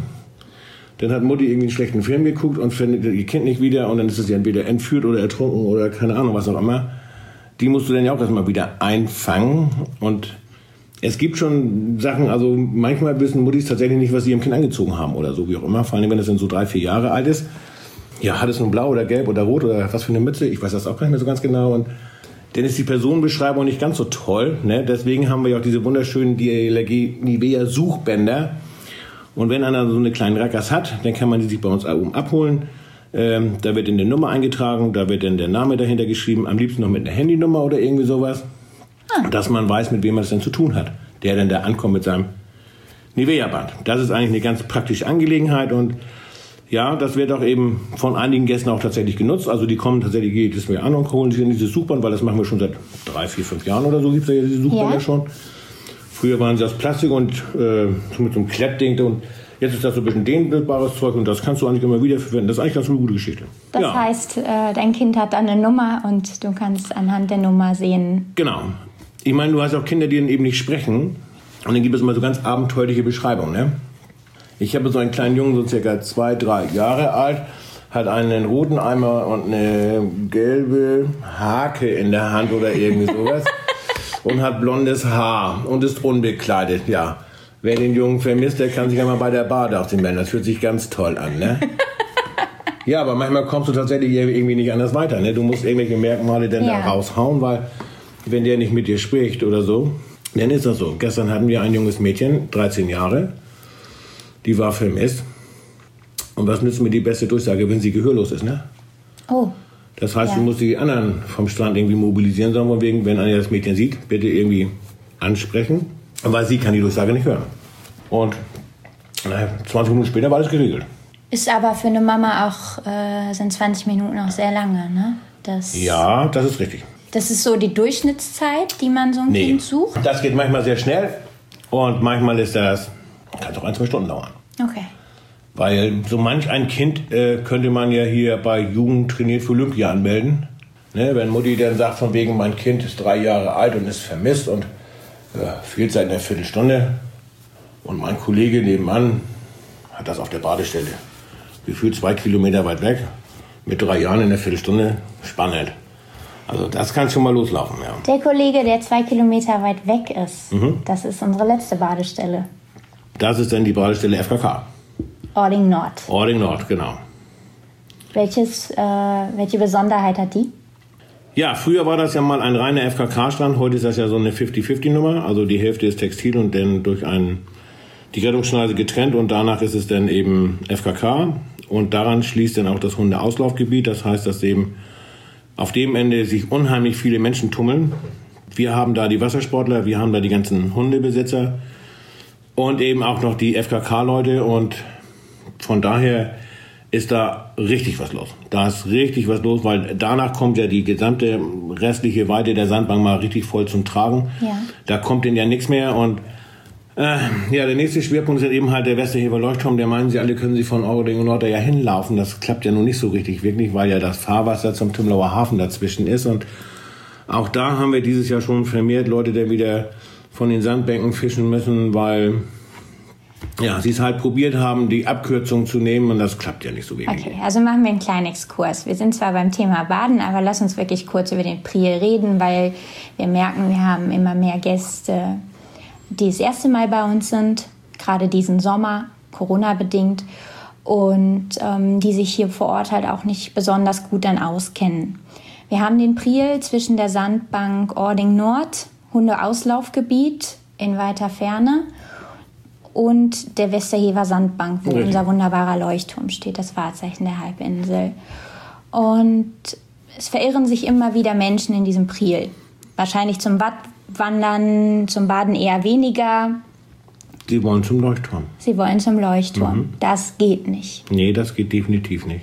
Dann hat Mutti irgendwie einen schlechten Film geguckt und findet ihr Kind nicht wieder und dann ist es ja entweder entführt oder ertrunken oder keine Ahnung, was auch immer. Die musst du dann ja auch erstmal wieder einfangen und es gibt schon Sachen, also manchmal wissen Muttis tatsächlich nicht, was sie ihrem Kind angezogen haben oder so, wie auch immer. Vor allem, wenn es dann so drei, vier Jahre alt ist. Ja, hat es nun blau oder gelb oder rot oder was für eine Mütze? Ich weiß das auch gar nicht mehr so ganz genau. Und dann ist die Personenbeschreibung nicht ganz so toll. Ne? Deswegen haben wir ja auch diese wunderschönen D L R G-Nivea-Suchbänder. Und wenn einer so eine kleine Rackers hat, dann kann man die sich bei uns oben abholen. Ähm, da wird in der Nummer eingetragen, da wird dann der Name dahinter geschrieben, am liebsten noch mit einer Handynummer oder irgendwie sowas. Ah. Dass man weiß, mit wem man es denn zu tun hat. Der dann da ankommt mit seinem Nivea-Band. Das ist eigentlich eine ganz praktische Angelegenheit und ja, das wird auch eben von einigen Gästen auch tatsächlich genutzt. Also die kommen tatsächlich jedes Mal an und holen sich in dieses Suchband, weil das machen wir schon seit drei, vier, fünf Jahren oder so, gibt es ja diese Suchbänder ja. schon. Früher waren sie aus Plastik und äh, mit so einem Kleppding und jetzt ist das so ein bisschen dehnbares Zeug und das kannst du eigentlich immer wieder verwenden. Das ist eigentlich ganz eine gute Geschichte. Das ja. heißt, äh, dein Kind hat dann eine Nummer und du kannst anhand der Nummer sehen. Genau. Ich meine, du hast auch Kinder, die dann eben nicht sprechen und dann gibt es immer so ganz abenteuerliche Beschreibungen. Ne? Ich habe so einen kleinen Jungen, so circa zwei, drei Jahre alt, hat einen roten Eimer und eine gelbe Hake in der Hand oder irgendwie sowas. und hat blondes Haar und ist unbekleidet, ja. Wer den Jungen vermisst, der kann sich ja mal bei der Bade auf den melden. Das fühlt sich ganz toll an, ne? Ja, aber manchmal kommst du tatsächlich irgendwie nicht anders weiter, ne? Du musst irgendwelche Merkmale dann ja. da raushauen, weil wenn der nicht mit dir spricht oder so, dann ist das so. Gestern hatten wir ein junges Mädchen, dreizehn Jahre, die war vermisst. Und was nützt mir die beste Durchsage, wenn sie gehörlos ist, ne? Oh. Das heißt, ja. du musst die anderen vom Strand irgendwie mobilisieren, sagen wir wegen, wenn einer das Mädchen sieht, bitte irgendwie ansprechen. Weil sie kann die Durchsage nicht hören. Und naja, zwanzig Minuten später war das geregelt. Ist aber für eine Mama auch, äh, sind zwanzig Minuten auch sehr lange, ne? Das, ja, das ist richtig. Das ist so die Durchschnittszeit, die man so ein nee, Kind sucht? Das geht manchmal sehr schnell und manchmal ist das, kann es auch ein, zwei Stunden dauern. Okay. Weil so manch ein Kind äh, könnte man ja hier bei Jugend trainiert für Olympia anmelden. Ne, wenn Mutti dann sagt, von wegen, mein Kind ist drei Jahre alt und ist vermisst und äh, fehlt seit einer Viertelstunde. Und mein Kollege nebenan hat das auf der Badestelle. Gefühlt zwei Kilometer weit weg. Mit drei Jahren in einer Viertelstunde. Spannend. Also das kann schon mal loslaufen, ja. Der Kollege, der zwei Kilometer weit weg ist, mhm. das ist unsere letzte Badestelle. Das ist dann die Badestelle F K K. Ording Nord. Ording Nord, genau. Welches, äh, welche Besonderheit hat die? Ja, früher war das ja mal ein reiner F K K-Strand. Heute ist das ja so eine fünfzig fünfzig Nummer. Also die Hälfte ist Textil und dann durch ein, die Rettungsschneise getrennt. Und danach ist es dann eben F K K. Und daran schließt dann auch das Hundeauslaufgebiet. Das heißt, dass eben auf dem Ende sich unheimlich viele Menschen tummeln. Wir haben da die Wassersportler, wir haben da die ganzen Hundebesitzer und eben auch noch die F K K-Leute. Und von daher ist da richtig was los. Da ist richtig was los, weil danach kommt ja die gesamte restliche Weite der Sandbank mal richtig voll zum Tragen. Ja. Da kommt denen ja nichts mehr. Und äh, ja, der nächste Schwerpunkt ist eben halt der Westerhever Leuchtturm. Der meinen sie alle, können sie von Ording und Nord ja hinlaufen. Das klappt ja nun nicht so richtig wirklich, weil ja das Fahrwasser zum Tümlauer Hafen dazwischen ist. Und auch da haben wir dieses Jahr schon vermehrt Leute, die wieder von den Sandbänken fischen müssen, weil ja, sie es halt probiert haben, die Abkürzung zu nehmen, und das klappt ja nicht so wenig. Okay, also machen wir einen kleinen Exkurs. Wir sind zwar beim Thema Baden, aber lass uns wirklich kurz über den Priel reden, weil wir merken, wir haben immer mehr Gäste, die das erste Mal bei uns sind, gerade diesen Sommer, Corona-bedingt, und ähm, die sich hier vor Ort halt auch nicht besonders gut dann auskennen. Wir haben den Priel zwischen der Sandbank Ording Nord, Hundeauslaufgebiet in weiter Ferne, und der Westerhever Sandbank, wo Richtig. unser wunderbarer Leuchtturm steht, das Wahrzeichen der Halbinsel. Und es verirren sich immer wieder Menschen in diesem Priel. Wahrscheinlich zum Wattwandern, zum Baden eher weniger. Sie wollen zum Leuchtturm. Sie wollen zum Leuchtturm. Mhm. Das geht nicht. Nee, das geht definitiv nicht.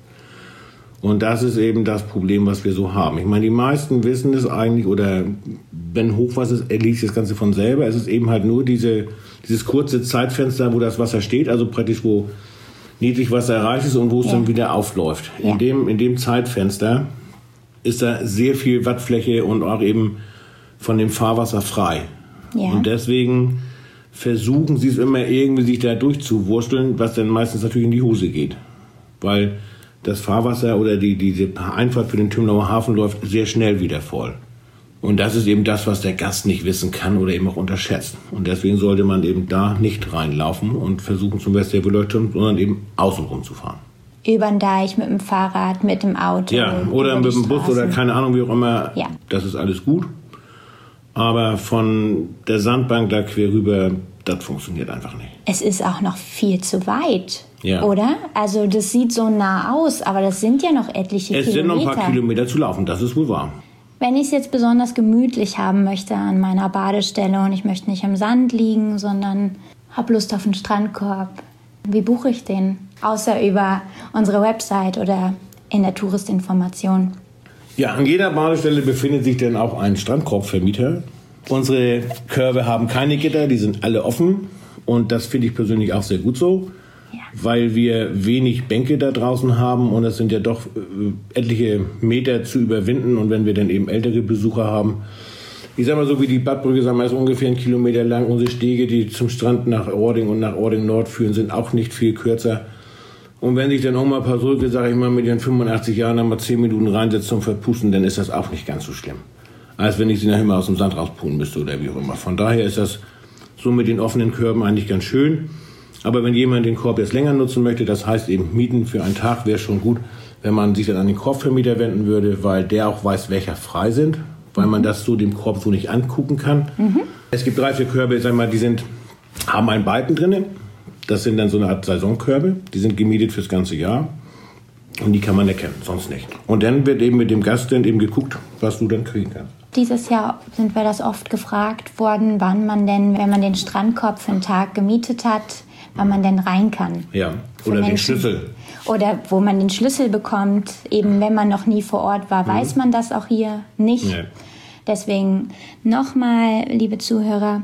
Und das ist eben das Problem, was wir so haben. Ich meine, die meisten wissen es eigentlich, oder wenn Hochwasser ist, erledigt das Ganze von selber. Es ist eben halt nur diese, dieses kurze Zeitfenster, wo das Wasser steht, also praktisch wo Niedrigwasser erreicht ist und wo es ja. dann wieder aufläuft. Ja. In dem, in dem Zeitfenster ist da sehr viel Wattfläche und auch eben von dem Fahrwasser frei. Ja. Und deswegen versuchen sie es immer irgendwie sich da durchzuwursteln, was dann meistens natürlich in die Hose geht. Weil das Fahrwasser oder die, diese Einfahrt für den Tümlauer Hafen läuft sehr schnell wieder voll. Und das ist eben das, was der Gast nicht wissen kann oder eben auch unterschätzt. Und deswegen sollte man eben da nicht reinlaufen und versuchen zum Westerhever Leuchtturm, sondern eben außenrum zu fahren. Über den Deich, mit dem Fahrrad, mit dem Auto. Ja, oder mit dem Bus oder keine Ahnung, wie auch immer. Ja. Das ist alles gut. Aber von der Sandbank da quer rüber, das funktioniert einfach nicht. Es ist auch noch viel zu weit, ja. oder? Also das sieht so nah aus, aber das sind ja noch etliche es Kilometer. Es sind noch ein paar Kilometer zu laufen, das ist wohl wahr. Wenn ich es jetzt besonders gemütlich haben möchte an meiner Badestelle und ich möchte nicht im Sand liegen, sondern habe Lust auf einen Strandkorb, wie buche ich den? Außer über unsere Website oder in der Touristinformation. Ja, an jeder Badestelle befindet sich dann auch ein Strandkorbvermieter. Unsere Körbe haben keine Gitter, die sind alle offen. Und das finde ich persönlich auch sehr gut so, ja. weil wir wenig Bänke da draußen haben und es sind ja doch äh, etliche Meter zu überwinden. Und wenn wir dann eben ältere Besucher haben, ich sag mal so wie die Badbrücke, sagen wir, ist ungefähr einen Kilometer lang. Unsere Stege, die zum Strand nach Ording und nach Ording Nord führen, sind auch nicht viel kürzer. Und wenn sich dann Oma Pasulke, sage ich mal, mit ihren fünfundachtzig Jahren einmal zehn Minuten reinsetzt zum Verpusten, dann ist das auch nicht ganz so schlimm. als wenn ich sie nachher mal aus dem Sand rauspulen müsste oder wie auch immer. Von daher ist das so mit den offenen Körben eigentlich ganz schön. Aber wenn jemand den Korb jetzt länger nutzen möchte, das heißt eben mieten für einen Tag, wäre schon gut, wenn man sich dann an den Korbvermieter wenden würde, weil der auch weiß, welcher frei sind, weil man das so dem Korb so nicht angucken kann. Mhm. Es gibt drei, vier Körbe, sag mal, die sind, haben einen Balken drin. Das sind dann so eine Art Saisonkörbe. Die sind gemietet fürs ganze Jahr. Und die kann man erkennen, sonst nicht. Und dann wird eben mit dem Gast dann eben geguckt, was du dann kriegen kannst. Dieses Jahr sind wir das oft gefragt worden, wann man denn, wenn man den Strandkorb für einen Tag gemietet hat, wann man denn rein kann. Ja, oder den Schlüssel. Oder wo man den Schlüssel bekommt. Eben, wenn man noch nie vor Ort war, mhm. weiß man das auch hier nicht. Nee. Deswegen nochmal, liebe Zuhörer,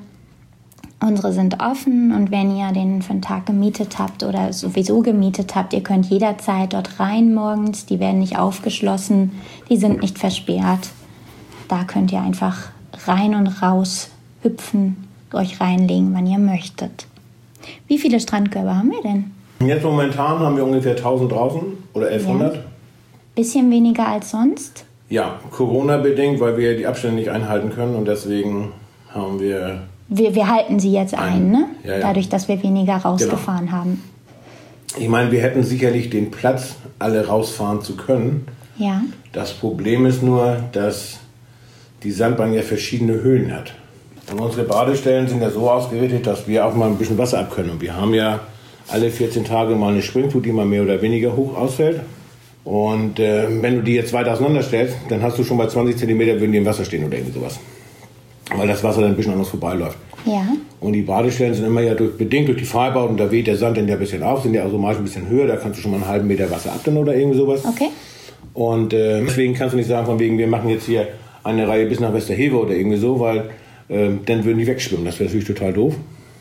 unsere sind offen und wenn ihr den für einen Tag gemietet habt oder sowieso gemietet habt, ihr könnt jederzeit dort rein morgens. Die werden nicht aufgeschlossen, die sind nicht versperrt. Da könnt ihr einfach rein und raus hüpfen, euch reinlegen, wann ihr möchtet. Wie viele Strandkörbe haben wir denn? Jetzt momentan haben wir ungefähr tausend draußen oder elfhundert. Ja. Bisschen weniger als sonst? Ja, Corona-bedingt, weil wir die Abstände nicht einhalten können und deswegen haben wir... Wir, wir halten sie jetzt ein, ein ne? Ja, ja. Dadurch, dass wir weniger rausgefahren genau. haben. Ich meine, wir hätten sicherlich den Platz, alle rausfahren zu können. Ja. Das Problem ist nur, dass die Sandbahn ja verschiedene Höhen hat. Und unsere Badestellen sind ja so ausgerichtet, dass wir auch mal ein bisschen Wasser ab können. Und wir haben ja alle vierzehn Tage mal eine Springflut, die mal mehr oder weniger hoch ausfällt. Und äh, wenn du die jetzt weiter auseinanderstellst, dann hast du schon bei zwanzig Zentimeter würden die im Wasser stehen oder irgendwie sowas. Weil das Wasser dann ein bisschen anders vorbeiläuft. Ja. Und die Badestellen sind immer ja durch, bedingt durch die Pfahlbauten, da weht der Sand dann ja ein bisschen auf, sind ja also meist ein bisschen höher, da kannst du schon mal einen halben Meter Wasser abtun oder irgendwie sowas. Okay. Und äh, deswegen kannst du nicht sagen, von wegen, wir machen jetzt hier eine Reihe bis nach Westerhewe oder irgendwie so, weil äh, dann würden die wegschwimmen. Das wäre natürlich total doof.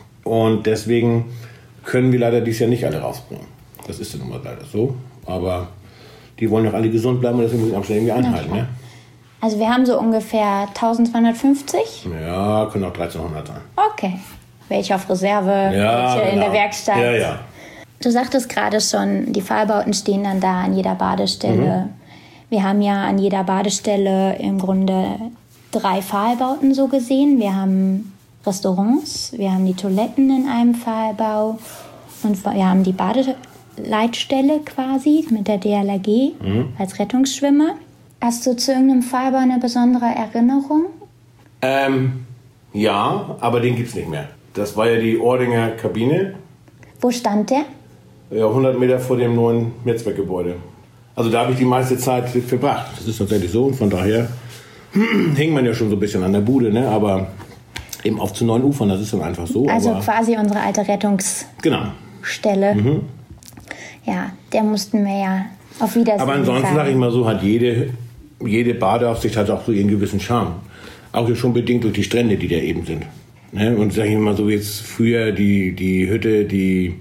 Und deswegen können wir leider dieses Jahr nicht alle rausbringen. Das ist dann nun mal leider so. Aber die wollen doch alle gesund bleiben und deswegen müssen wir Abstand irgendwie einhalten. Ja. Also wir haben so ungefähr tausendzweihundertfünfzig? Ja, können auch dreizehnhundert sein. Okay. Welche auf Reserve, ja, welche genau. in der Werkstatt. Ja, ja. Du sagtest gerade schon, die Pfahlbauten stehen dann da an jeder Badestelle. Mhm. Wir haben ja an jeder Badestelle im Grunde drei Pfahlbauten so gesehen. Wir haben Restaurants, wir haben die Toiletten in einem Pfahlbau und wir haben die Badeleitstelle quasi mit der D L R G mhm. als Rettungsschwimmer. Hast du zu irgendeinem Pfahlbau eine besondere Erinnerung? Ähm, ja, aber den gibt's nicht mehr. Das war ja die Ordinger Kabine. Wo stand der? Ja, hundert Meter vor dem neuen Mehrzweckgebäude. Also da habe ich die meiste Zeit verbracht. Das ist tatsächlich so und von daher hängt man ja schon so ein bisschen an der Bude, ne? Aber eben auf zu neuen Ufern, das ist dann einfach so. Also aber quasi unsere alte Rettungsstelle. Genau. Mhm. Ja, der mussten wir ja auf Wiedersehen Aber ansonsten sage ich mal so, hat jede, jede Badeaufsicht hat auch so ihren gewissen Charme. Auch schon bedingt durch die Strände, die da eben sind. Ne? Und sage ich mal so, jetzt früher die, die Hütte, die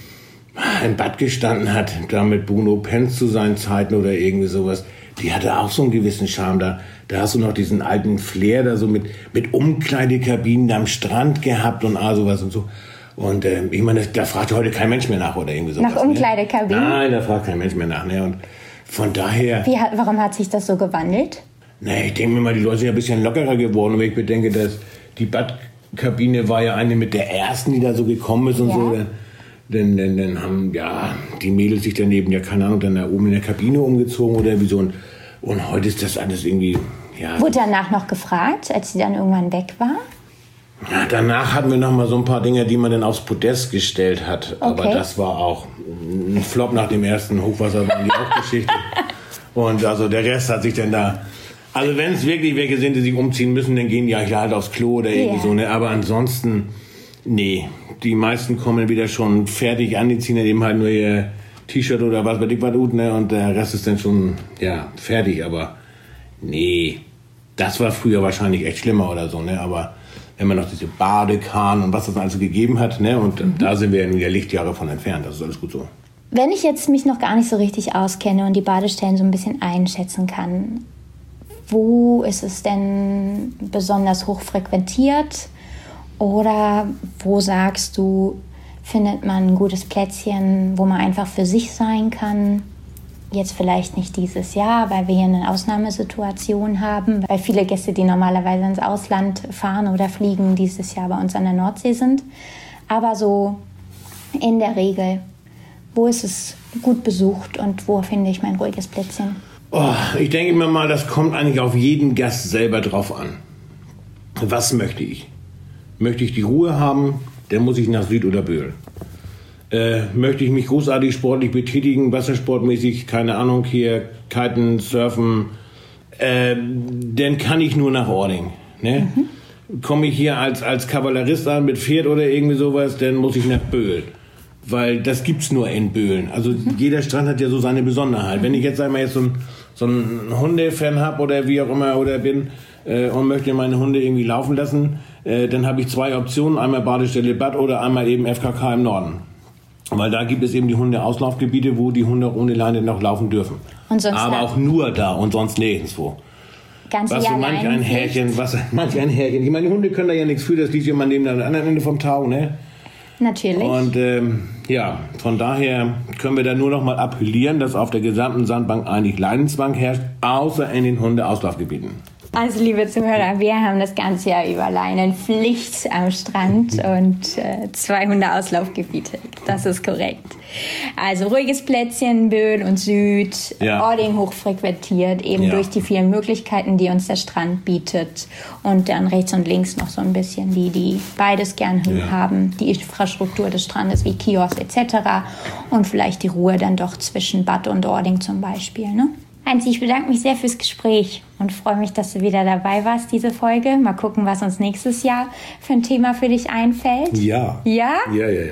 im Bad gestanden hat, da mit Bruno Penz zu seinen Zeiten oder irgendwie sowas, die hatte auch so einen gewissen Charme. Da, da hast du noch diesen alten Flair da so mit, mit Umkleidekabinen am Strand gehabt und all sowas und so. Und äh, ich meine, da fragt heute kein Mensch mehr nach oder irgendwie sowas. Nach Umkleidekabinen? Ne? Nein, da fragt kein Mensch mehr nach. Ne? Und von daher... Wie, warum hat sich das so gewandelt? Ne, ich denke mir mal, die Leute sind ja ein bisschen lockerer geworden. Und wenn ich bedenke, dass die Badkabine war ja eine mit der ersten, die da so gekommen ist und ja. so, dann, dann, dann, dann haben ja die Mädels sich daneben, ja keine Ahnung, dann da oben in der Kabine umgezogen oder wie so. Und, und heute ist das alles irgendwie... Ja. Wurde danach noch gefragt, als sie dann irgendwann weg war? Ja, danach hatten wir noch mal so ein paar Dinge, die man dann aufs Podest gestellt hat. Okay. Aber das war auch ein Flop nach dem ersten Hochwasser, war die auch Geschichte. Und also der Rest hat sich dann da... Also wenn es wirklich welche sind, die sich umziehen müssen, dann gehen die ja halt aufs Klo oder irgendwie yeah. so. Ne? Aber ansonsten, nee. Die meisten kommen wieder schon fertig an, die ziehen dann eben halt nur ihr T-Shirt oder was bei dick was gut, ne? Und der Rest ist dann schon, ja, fertig. Aber nee, das war früher wahrscheinlich echt schlimmer oder so, ne? Aber wenn man noch diese Badekahn und was das alles gegeben hat, ne? Und mhm. da sind wir ja wieder Lichtjahre von entfernt. Das ist alles gut so. Wenn ich jetzt mich noch gar nicht so richtig auskenne und die Badestellen so ein bisschen einschätzen kann, wo ist es denn besonders hoch frequentiert? Oder wo sagst du, findet man ein gutes Plätzchen, wo man einfach für sich sein kann? Jetzt vielleicht nicht dieses Jahr, weil wir hier eine Ausnahmesituation haben, weil viele Gäste, die normalerweise ins Ausland fahren oder fliegen, dieses Jahr bei uns an der Nordsee sind. Aber so in der Regel, wo ist es gut besucht und wo finde ich mein ruhiges Plätzchen? Oh, ich denke mir mal, das kommt eigentlich auf jeden Gast selber drauf an. Was möchte ich? Möchte ich die Ruhe haben, dann muss ich nach Süd oder Böhl. Äh, möchte ich mich großartig sportlich betätigen, wassersportmäßig, keine Ahnung, hier kiten, surfen, äh, dann kann ich nur nach Ording. Ne? Mhm. Komme ich hier als, als Kavallerist an mit Pferd oder irgendwie sowas, dann muss ich nach Böhl. Weil das gibt's nur in Böhlen. Also mhm. jeder Strand hat ja so seine Besonderheit. Mhm. Wenn ich jetzt einmal jetzt so ein, so ein Hundefan habe oder wie auch immer oder bin äh, und möchte meine Hunde irgendwie laufen lassen, äh, dann habe ich zwei Optionen, einmal Badestelle Bad oder einmal eben F K K im Norden. Weil da gibt es eben die Hundeauslaufgebiete, wo die Hunde ohne Leine noch laufen dürfen. Und sonst aber auch nur da und sonst nirgendwo. Ganz was so manch ein Härchen, was manch ein Härchen. Ich meine, die Hunde können da ja nichts für, das liegt ja mal neben der anderen Ende vom Tau, ne? Natürlich. Und ähm, ja, von daher können wir da nur noch mal appellieren, dass auf der gesamten Sandbank eigentlich Leinenzwang herrscht, außer in den Hundeauslaufgebieten. Also liebe Zuhörer, wir haben das ganze Jahr über Leinenpflicht am Strand und äh, zwei Hundeauslaufgebiete. Das ist korrekt. Also ruhiges Plätzchen, Böhl und Süd, ja. Ording hochfrequentiert, eben ja. durch die vielen Möglichkeiten, die uns der Strand bietet. Und dann rechts und links noch so ein bisschen die, die beides gern ja. haben. Die Infrastruktur des Strandes wie Kiosk et cetera. Und vielleicht die Ruhe dann doch zwischen Bad und Ording zum Beispiel, ne? Heinz, ich bedanke mich sehr fürs Gespräch und freue mich, dass du wieder dabei warst, diese Folge. Mal gucken, was uns nächstes Jahr für ein Thema für dich einfällt. Ja. Ja? Ja, ja,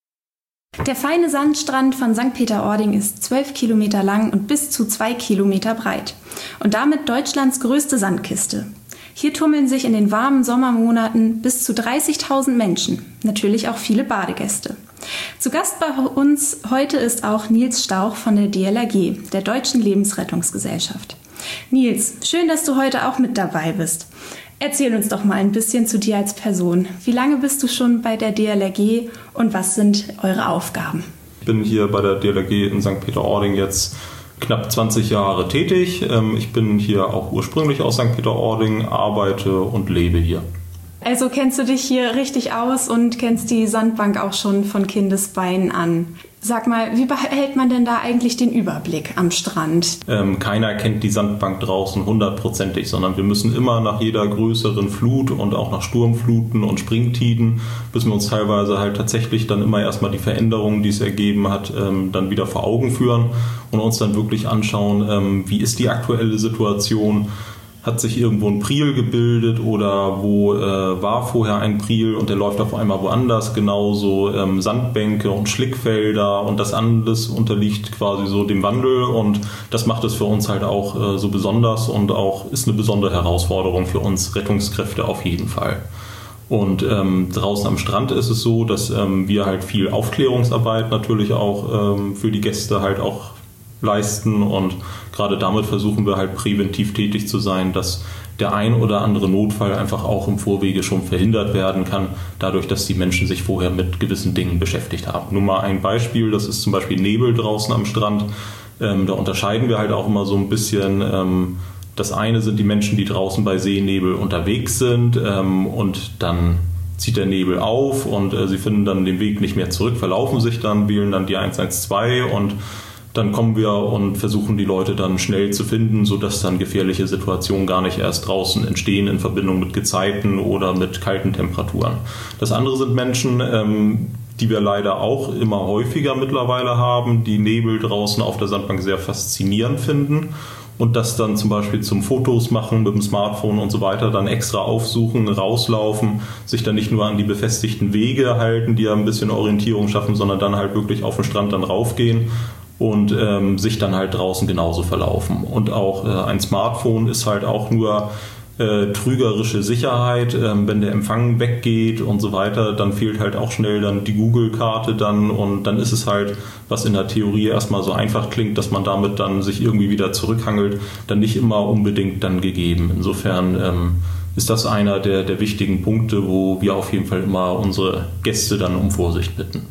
ja. Der feine Sandstrand von Sankt Peter-Ording ist zwölf Kilometer lang und bis zu zwei Kilometer breit. Und damit Deutschlands größte Sandkiste. Hier tummeln sich in den warmen Sommermonaten bis zu dreißigtausend Menschen. Natürlich auch viele Badegäste. Zu Gast bei uns heute ist auch Nils Stauch von der D L R G, der Deutschen Lebensrettungsgesellschaft. Nils, schön, dass du heute auch mit dabei bist. Erzähl uns doch mal ein bisschen zu dir als Person. Wie lange bist du schon bei der D L R G und was sind eure Aufgaben? Ich bin hier bei der D L R G in Sankt Peter-Ording jetzt knapp zwanzig Jahre tätig. Ich bin hier auch ursprünglich aus Sankt Peter-Ording, arbeite und lebe hier. Also kennst du dich hier richtig aus und kennst die Sandbank auch schon von Kindesbeinen an. Sag mal, wie behält man denn da eigentlich den Überblick am Strand? Ähm, keiner kennt die Sandbank draußen hundertprozentig, sondern wir müssen immer nach jeder größeren Flut und auch nach Sturmfluten und Springtiden, müssen wir uns teilweise halt tatsächlich dann immer erstmal die Veränderungen, die es ergeben hat, ähm, dann wieder vor Augen führen und uns dann wirklich anschauen, ähm, wie ist die aktuelle Situation. Hat sich irgendwo ein Priel gebildet oder wo äh, war vorher ein Priel und der läuft auf einmal woanders, genauso ähm, Sandbänke und Schlickfelder und das alles unterliegt quasi so dem Wandel und das macht es für uns halt auch äh, so besonders und auch ist eine besondere Herausforderung für uns Rettungskräfte auf jeden Fall. Und ähm, draußen am Strand ist es so, dass ähm, wir halt viel Aufklärungsarbeit natürlich auch ähm, für die Gäste halt auch leisten und gerade damit versuchen wir halt präventiv tätig zu sein, dass der ein oder andere Notfall einfach auch im Vorwege schon verhindert werden kann, dadurch, dass die Menschen sich vorher mit gewissen Dingen beschäftigt haben. Nur mal ein Beispiel, das ist zum Beispiel Nebel draußen am Strand. Ähm, da unterscheiden wir halt auch immer so ein bisschen. Ähm, das eine sind die Menschen, die draußen bei Seenebel unterwegs sind ähm, und dann zieht der Nebel auf und äh, sie finden dann den Weg nicht mehr zurück, verlaufen sich dann, wählen dann die eins eins zwei und dann kommen wir und versuchen die Leute dann schnell zu finden, sodass dann gefährliche Situationen gar nicht erst draußen entstehen in Verbindung mit Gezeiten oder mit kalten Temperaturen. Das andere sind Menschen, ähm, die wir leider auch immer häufiger mittlerweile haben, die Nebel draußen auf der Sandbank sehr faszinierend finden und das dann zum Beispiel zum Fotos machen mit dem Smartphone und so weiter, dann extra aufsuchen, rauslaufen, sich dann nicht nur an die befestigten Wege halten, die ja ein bisschen Orientierung schaffen, sondern dann halt wirklich auf den Strand dann raufgehen und ähm, sich dann halt draußen genauso verlaufen. Und auch äh, ein Smartphone ist halt auch nur äh, trügerische Sicherheit. Ähm, wenn der Empfang weggeht und so weiter, dann fehlt halt auch schnell dann die Google-Karte dann und dann ist es halt, was in der Theorie erstmal so einfach klingt, dass man damit dann sich irgendwie wieder zurückhangelt, dann nicht immer unbedingt dann gegeben. Insofern ähm, ist das einer der, der wichtigen Punkte, wo wir auf jeden Fall immer unsere Gäste dann um Vorsicht bitten.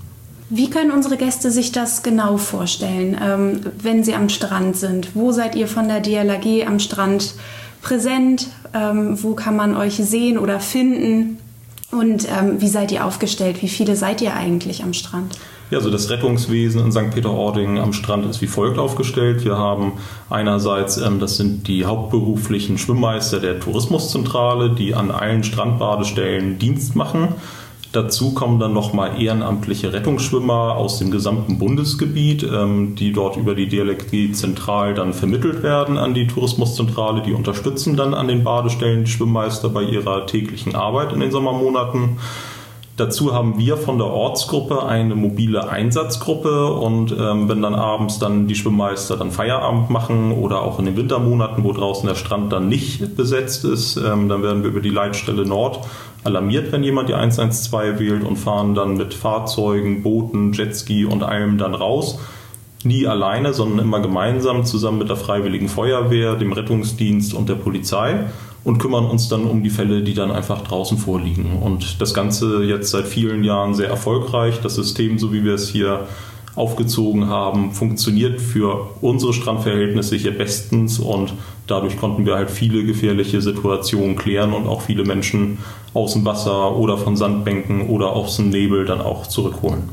Wie können unsere Gäste sich das genau vorstellen, ähm, wenn sie am Strand sind? Wo seid ihr von der D L R G am Strand präsent? Ähm, wo kann man euch sehen oder finden? Und ähm, wie seid ihr aufgestellt? Wie viele seid ihr eigentlich am Strand? Ja, also das Rettungswesen in Sankt Peter-Ording am Strand ist wie folgt aufgestellt. Wir haben einerseits, ähm, das sind die hauptberuflichen Schwimmmeister der Tourismuszentrale, die an allen Strandbadestellen Dienst machen. Dazu kommen dann nochmal ehrenamtliche Rettungsschwimmer aus dem gesamten Bundesgebiet, ähm, die dort über die D L R G zentral dann vermittelt werden an die Tourismuszentrale. Die unterstützen dann an den Badestellen die Schwimmmeister bei ihrer täglichen Arbeit in den Sommermonaten. Dazu haben wir von der Ortsgruppe eine mobile Einsatzgruppe und ähm, wenn dann abends dann die Schwimmmeister dann Feierabend machen oder auch in den Wintermonaten, wo draußen der Strand dann nicht besetzt ist, ähm, dann werden wir über die Leitstelle Nord alarmiert, wenn jemand die eins eins zwei wählt und fahren dann mit Fahrzeugen, Booten, Jetski und allem dann raus. Nie alleine, sondern immer gemeinsam zusammen mit der Freiwilligen Feuerwehr, dem Rettungsdienst und der Polizei und kümmern uns dann um die Fälle, die dann einfach draußen vorliegen. Und das Ganze jetzt seit vielen Jahren sehr erfolgreich. Das System, so wie wir es hier aufgezogen haben, funktioniert für unsere Strandverhältnisse hier bestens und dadurch konnten wir halt viele gefährliche Situationen klären und auch viele Menschen aus dem Wasser oder von Sandbänken oder aus dem Nebel dann auch zurückholen.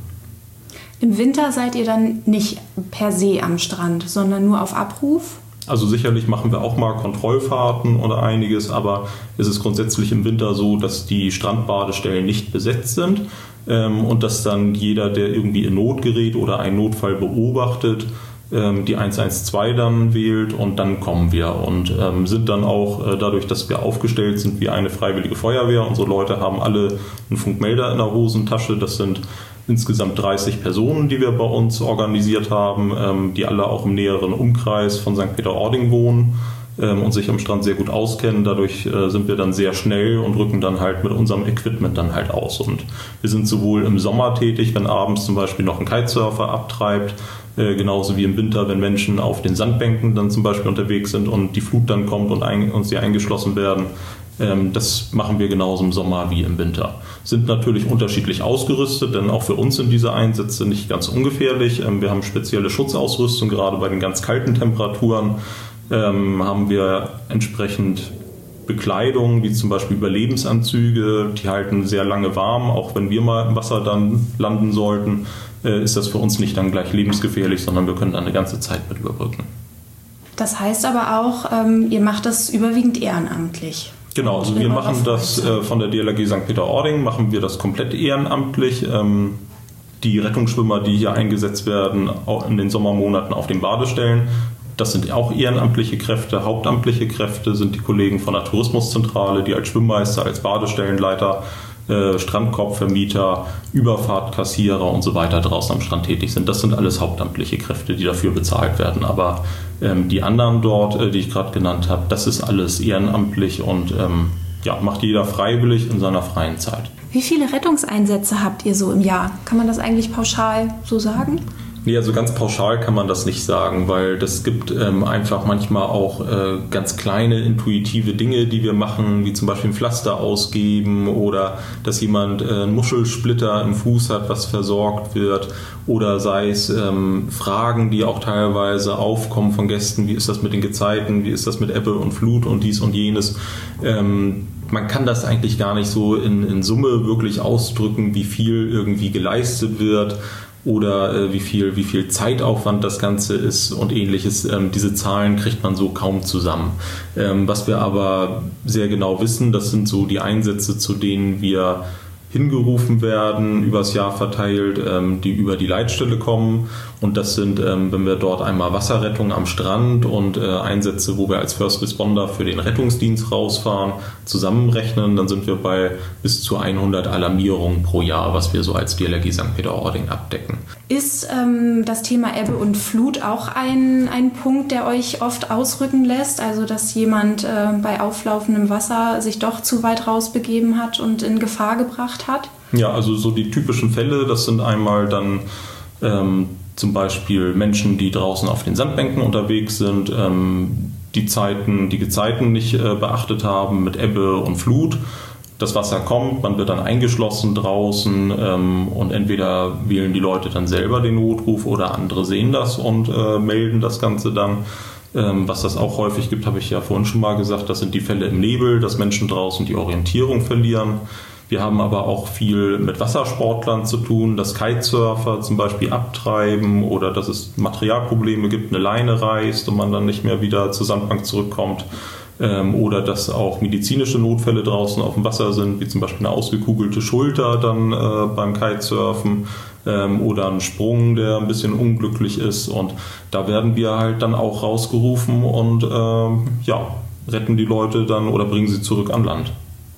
Im Winter seid ihr dann nicht per se am Strand, sondern nur auf Abruf? Also sicherlich machen wir auch mal Kontrollfahrten oder einiges, aber es ist grundsätzlich im Winter so, dass die Strandbadestellen nicht besetzt sind ähm, und dass dann jeder, der irgendwie in Not gerät oder einen Notfall beobachtet, ähm, die eins eins zwei dann wählt und dann kommen wir und ähm, sind dann auch äh, dadurch, dass wir aufgestellt sind wie eine freiwillige Feuerwehr. Unsere Leute haben alle einen Funkmelder in der Hosentasche, das sind insgesamt dreißig Personen, die wir bei uns organisiert haben, ähm, die alle auch im näheren Umkreis von Sankt Peter-Ording wohnen ähm, und sich am Strand sehr gut auskennen. Dadurch äh, sind wir dann sehr schnell und rücken dann halt mit unserem Equipment dann halt aus. Und wir sind sowohl im Sommer tätig, wenn abends zum Beispiel noch ein Kitesurfer abtreibt, äh, genauso wie im Winter, wenn Menschen auf den Sandbänken dann zum Beispiel unterwegs sind und die Flut dann kommt und, ein, und sie eingeschlossen werden. Das machen wir genauso im Sommer wie im Winter. Sind natürlich unterschiedlich ausgerüstet, denn auch für uns sind diese Einsätze nicht ganz ungefährlich. Wir haben spezielle Schutzausrüstung, gerade bei den ganz kalten Temperaturen haben wir entsprechend Bekleidung, wie zum Beispiel Überlebensanzüge, die halten sehr lange warm. Auch wenn wir mal im Wasser dann landen sollten, ist das für uns nicht dann gleich lebensgefährlich, sondern wir können dann eine ganze Zeit mit überbrücken. Das heißt aber auch, ihr macht das überwiegend ehrenamtlich. Genau, also wir machen das äh, von der D L R G Sankt Peter-Ording, machen wir das komplett ehrenamtlich. Ähm, die Rettungsschwimmer, die hier eingesetzt werden auch in den Sommermonaten auf den Badestellen, das sind auch ehrenamtliche Kräfte. Hauptamtliche Kräfte sind die Kollegen von der Tourismuszentrale, die als Schwimmmeister, als Badestellenleiter, äh, Strandkorbvermieter, Überfahrtkassierer und so weiter draußen am Strand tätig sind. Das sind alles hauptamtliche Kräfte, die dafür bezahlt werden. Aber ähm, die anderen dort, äh, die ich gerade genannt habe, das ist alles ehrenamtlich und ähm, ja, macht jeder freiwillig in seiner freien Zeit. Wie viele Rettungseinsätze habt ihr so im Jahr? Kann man das eigentlich pauschal so sagen? Nee, also ganz pauschal kann man das nicht sagen, weil das gibt ähm, einfach manchmal auch äh, ganz kleine intuitive Dinge, die wir machen, wie zum Beispiel ein Pflaster ausgeben oder dass jemand äh, einen Muschelsplitter im Fuß hat, was versorgt wird oder sei es ähm, Fragen, die auch teilweise aufkommen von Gästen, wie ist das mit den Gezeiten, wie ist das mit Ebbe und Flut und dies und jenes. Ähm, man kann das eigentlich gar nicht so in, in Summe wirklich ausdrücken, wie viel irgendwie geleistet wird. Oder äh, wie viel, wie viel Zeitaufwand das Ganze ist und ähnliches. Ähm, diese Zahlen kriegt man so kaum zusammen. Ähm, was wir aber sehr genau wissen, das sind so die Einsätze, zu denen wir hingerufen werden, übers Jahr verteilt, ähm, die über die Leitstelle kommen. Und das sind, ähm, wenn wir dort einmal Wasserrettung am Strand und äh, Einsätze, wo wir als First Responder für den Rettungsdienst rausfahren, zusammenrechnen, dann sind wir bei bis zu hundert Alarmierungen pro Jahr, was wir so als D L R G Sankt Peter-Ording abdecken. Ist ähm, das Thema Ebbe und Flut auch ein, ein Punkt, der euch oft ausrücken lässt? Also, dass jemand äh, bei auflaufendem Wasser sich doch zu weit rausbegeben hat und in Gefahr gebracht hat? Ja, also so die typischen Fälle, das sind einmal dann ähm, zum Beispiel Menschen, die draußen auf den Sandbänken unterwegs sind, ähm, die Zeiten, die Gezeiten nicht äh, beachtet haben mit Ebbe und Flut das Wasser kommt, man wird dann eingeschlossen draußen ähm, und entweder wählen die Leute dann selber den Notruf oder andere sehen das und äh, melden das Ganze dann. Ähm, was das auch häufig gibt, habe ich ja vorhin schon mal gesagt, das sind die Fälle im Nebel, dass Menschen draußen die Orientierung verlieren. Wir haben aber auch viel mit Wassersportlern zu tun, dass Kitesurfer zum Beispiel abtreiben oder dass es Materialprobleme gibt, eine Leine reißt und man dann nicht mehr wieder zur Sandbank zurückkommt. Oder dass auch medizinische Notfälle draußen auf dem Wasser sind, wie zum Beispiel eine ausgekugelte Schulter dann äh, beim Kitesurfen ähm, oder ein Sprung, der ein bisschen unglücklich ist. Und da werden wir halt dann auch rausgerufen und ähm, ja, retten die Leute dann oder bringen sie zurück an Land.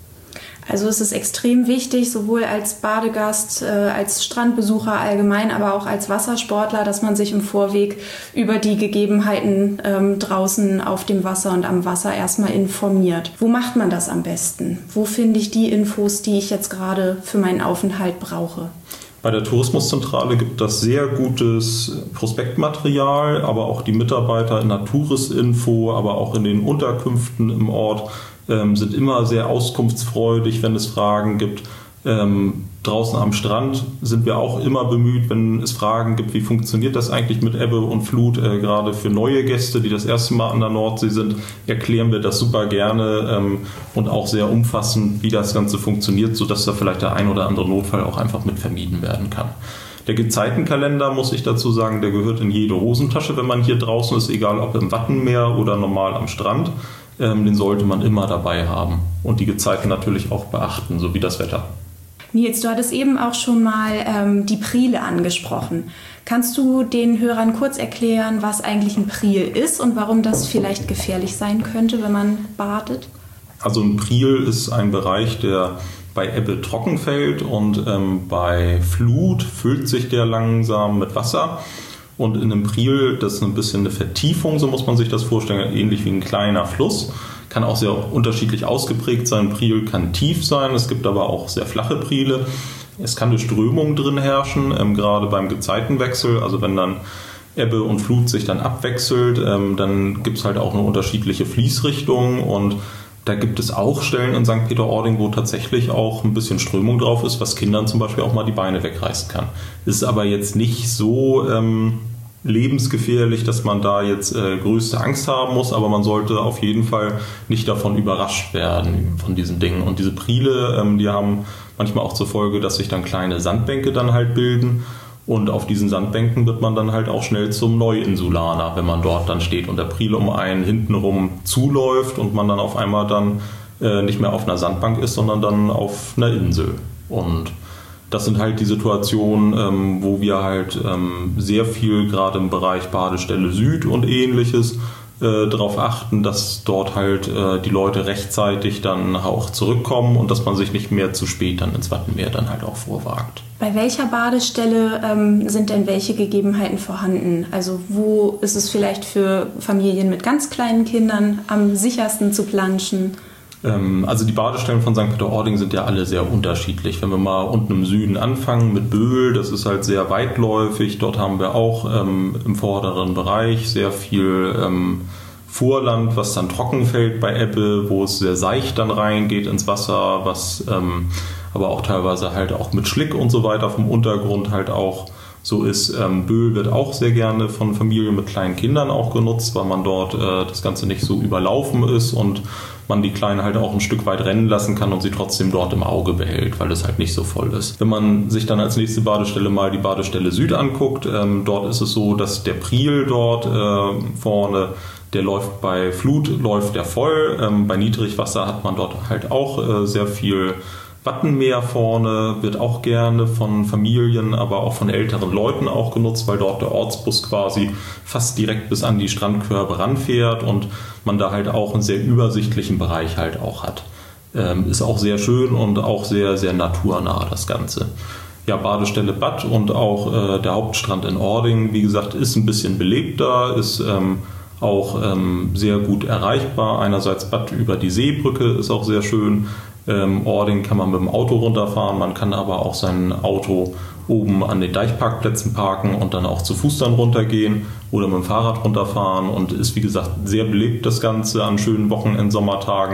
Also es ist extrem wichtig, sowohl als Badegast, äh, als Strandbesucher allgemein, aber auch als Wassersportler, dass man sich im Vorweg über die Gegebenheiten ähm, draußen auf dem Wasser und am Wasser erstmal informiert. Wo macht man das am besten? Wo finde ich die Infos, die ich jetzt gerade für meinen Aufenthalt brauche? Bei der Tourismuszentrale gibt es sehr gutes Prospektmaterial, aber auch die Mitarbeiter in der Touristinfo, aber auch in den Unterkünften im Ort ähm, sind immer sehr auskunftsfreudig, wenn es Fragen gibt. Ähm, draußen am Strand sind wir auch immer bemüht, wenn es Fragen gibt, wie funktioniert das eigentlich mit Ebbe und Flut, äh, gerade für neue Gäste, die das erste Mal an der Nordsee sind, erklären wir das super gerne ähm, und auch sehr umfassend, wie das Ganze funktioniert, sodass da vielleicht der ein oder andere Notfall auch einfach mit vermieden werden kann. Der Gezeitenkalender, muss ich dazu sagen, der gehört in jede Hosentasche, wenn man hier draußen ist, egal ob im Wattenmeer oder normal am Strand. Ähm, den sollte man immer dabei haben und die Gezeiten natürlich auch beachten, so wie das Wetter. Nils, du hattest eben auch schon mal ähm, die Priele angesprochen. Kannst du den Hörern kurz erklären, was eigentlich ein Priel ist und warum das vielleicht gefährlich sein könnte, wenn man badet? Also ein Priel ist ein Bereich, der bei Ebbe trocken fällt und ähm, bei Flut füllt sich der langsam mit Wasser. Und in einem Priel, das ist ein bisschen eine Vertiefung, so muss man sich das vorstellen, ähnlich wie ein kleiner Fluss. Kann auch sehr unterschiedlich ausgeprägt sein. Ein Priel kann tief sein, es gibt aber auch sehr flache Priele. Es kann eine Strömung drin herrschen, ähm, gerade beim Gezeitenwechsel. Also wenn dann Ebbe und Flut sich dann abwechselt, ähm, dann gibt es halt auch eine unterschiedliche Fließrichtung. Und da gibt es auch Stellen in Sankt Peter-Ording, wo tatsächlich auch ein bisschen Strömung drauf ist, was Kindern zum Beispiel auch mal die Beine wegreißen kann. Ist aber jetzt nicht so ähm, lebensgefährlich, dass man da jetzt äh, größte Angst haben muss, aber man sollte auf jeden Fall nicht davon überrascht werden, von diesen Dingen. Und diese Priele, ähm, die haben manchmal auch zur Folge, dass sich dann kleine Sandbänke dann halt bilden. Und auf diesen Sandbänken wird man dann halt auch schnell zum Neuinsulaner, wenn man dort dann steht und der Priel um einen hintenrum zuläuft und man dann auf einmal dann äh, nicht mehr auf einer Sandbank ist, sondern dann auf einer Insel. Und das sind halt die Situationen, ähm, wo wir halt ähm, sehr viel gerade im Bereich Badestelle Süd und ähnliches äh, darauf achten, dass dort halt äh, die Leute rechtzeitig dann auch zurückkommen und dass man sich nicht mehr zu spät dann ins Wattenmeer dann halt auch vorwagt. Bei welcher Badestelle ähm, sind denn welche Gegebenheiten vorhanden? Also wo ist es vielleicht für Familien mit ganz kleinen Kindern am sichersten zu planschen? Ähm, also die Badestellen von Sankt Peter-Ording sind ja alle sehr unterschiedlich. Wenn wir mal unten im Süden anfangen mit Böhl, das ist halt sehr weitläufig. Dort haben wir auch ähm, im vorderen Bereich sehr viel ähm, Vorland, was dann trocken fällt bei Ebbe, wo es sehr seicht dann reingeht ins Wasser, was ähm, aber auch teilweise halt auch mit Schlick und so weiter vom Untergrund halt auch so ist. Ähm, Böhl wird auch sehr gerne von Familien mit kleinen Kindern auch genutzt, weil man dort äh, das Ganze nicht so überlaufen ist und man die Kleinen halt auch ein Stück weit rennen lassen kann und sie trotzdem dort im Auge behält, weil es halt nicht so voll ist. Wenn man sich dann als nächste Badestelle mal die Badestelle Süd anguckt, ähm, dort ist es so, dass der Priel dort äh, vorne, der läuft bei Flut, läuft der voll. Ähm, bei Niedrigwasser hat man dort halt auch äh, sehr viel Wattenmeer vorne, wird auch gerne von Familien, aber auch von älteren Leuten auch genutzt, weil dort der Ortsbus quasi fast direkt bis an die Strandkörbe ranfährt und man da halt auch einen sehr übersichtlichen Bereich halt auch hat. Ähm, ist auch sehr schön und auch sehr, sehr naturnah das Ganze. Ja, Badestelle Bad und auch äh, der Hauptstrand in Ording, wie gesagt, ist ein bisschen belebter, ist ähm, auch ähm, sehr gut erreichbar. Einerseits Bad über die Seebrücke ist auch sehr schön. Ähm, Ording kann man mit dem Auto runterfahren, man kann aber auch sein Auto oben an den Deichparkplätzen parken und dann auch zu Fuß dann runtergehen oder mit dem Fahrrad runterfahren und ist wie gesagt sehr belebt das Ganze an schönen Wochenend-Sommertagen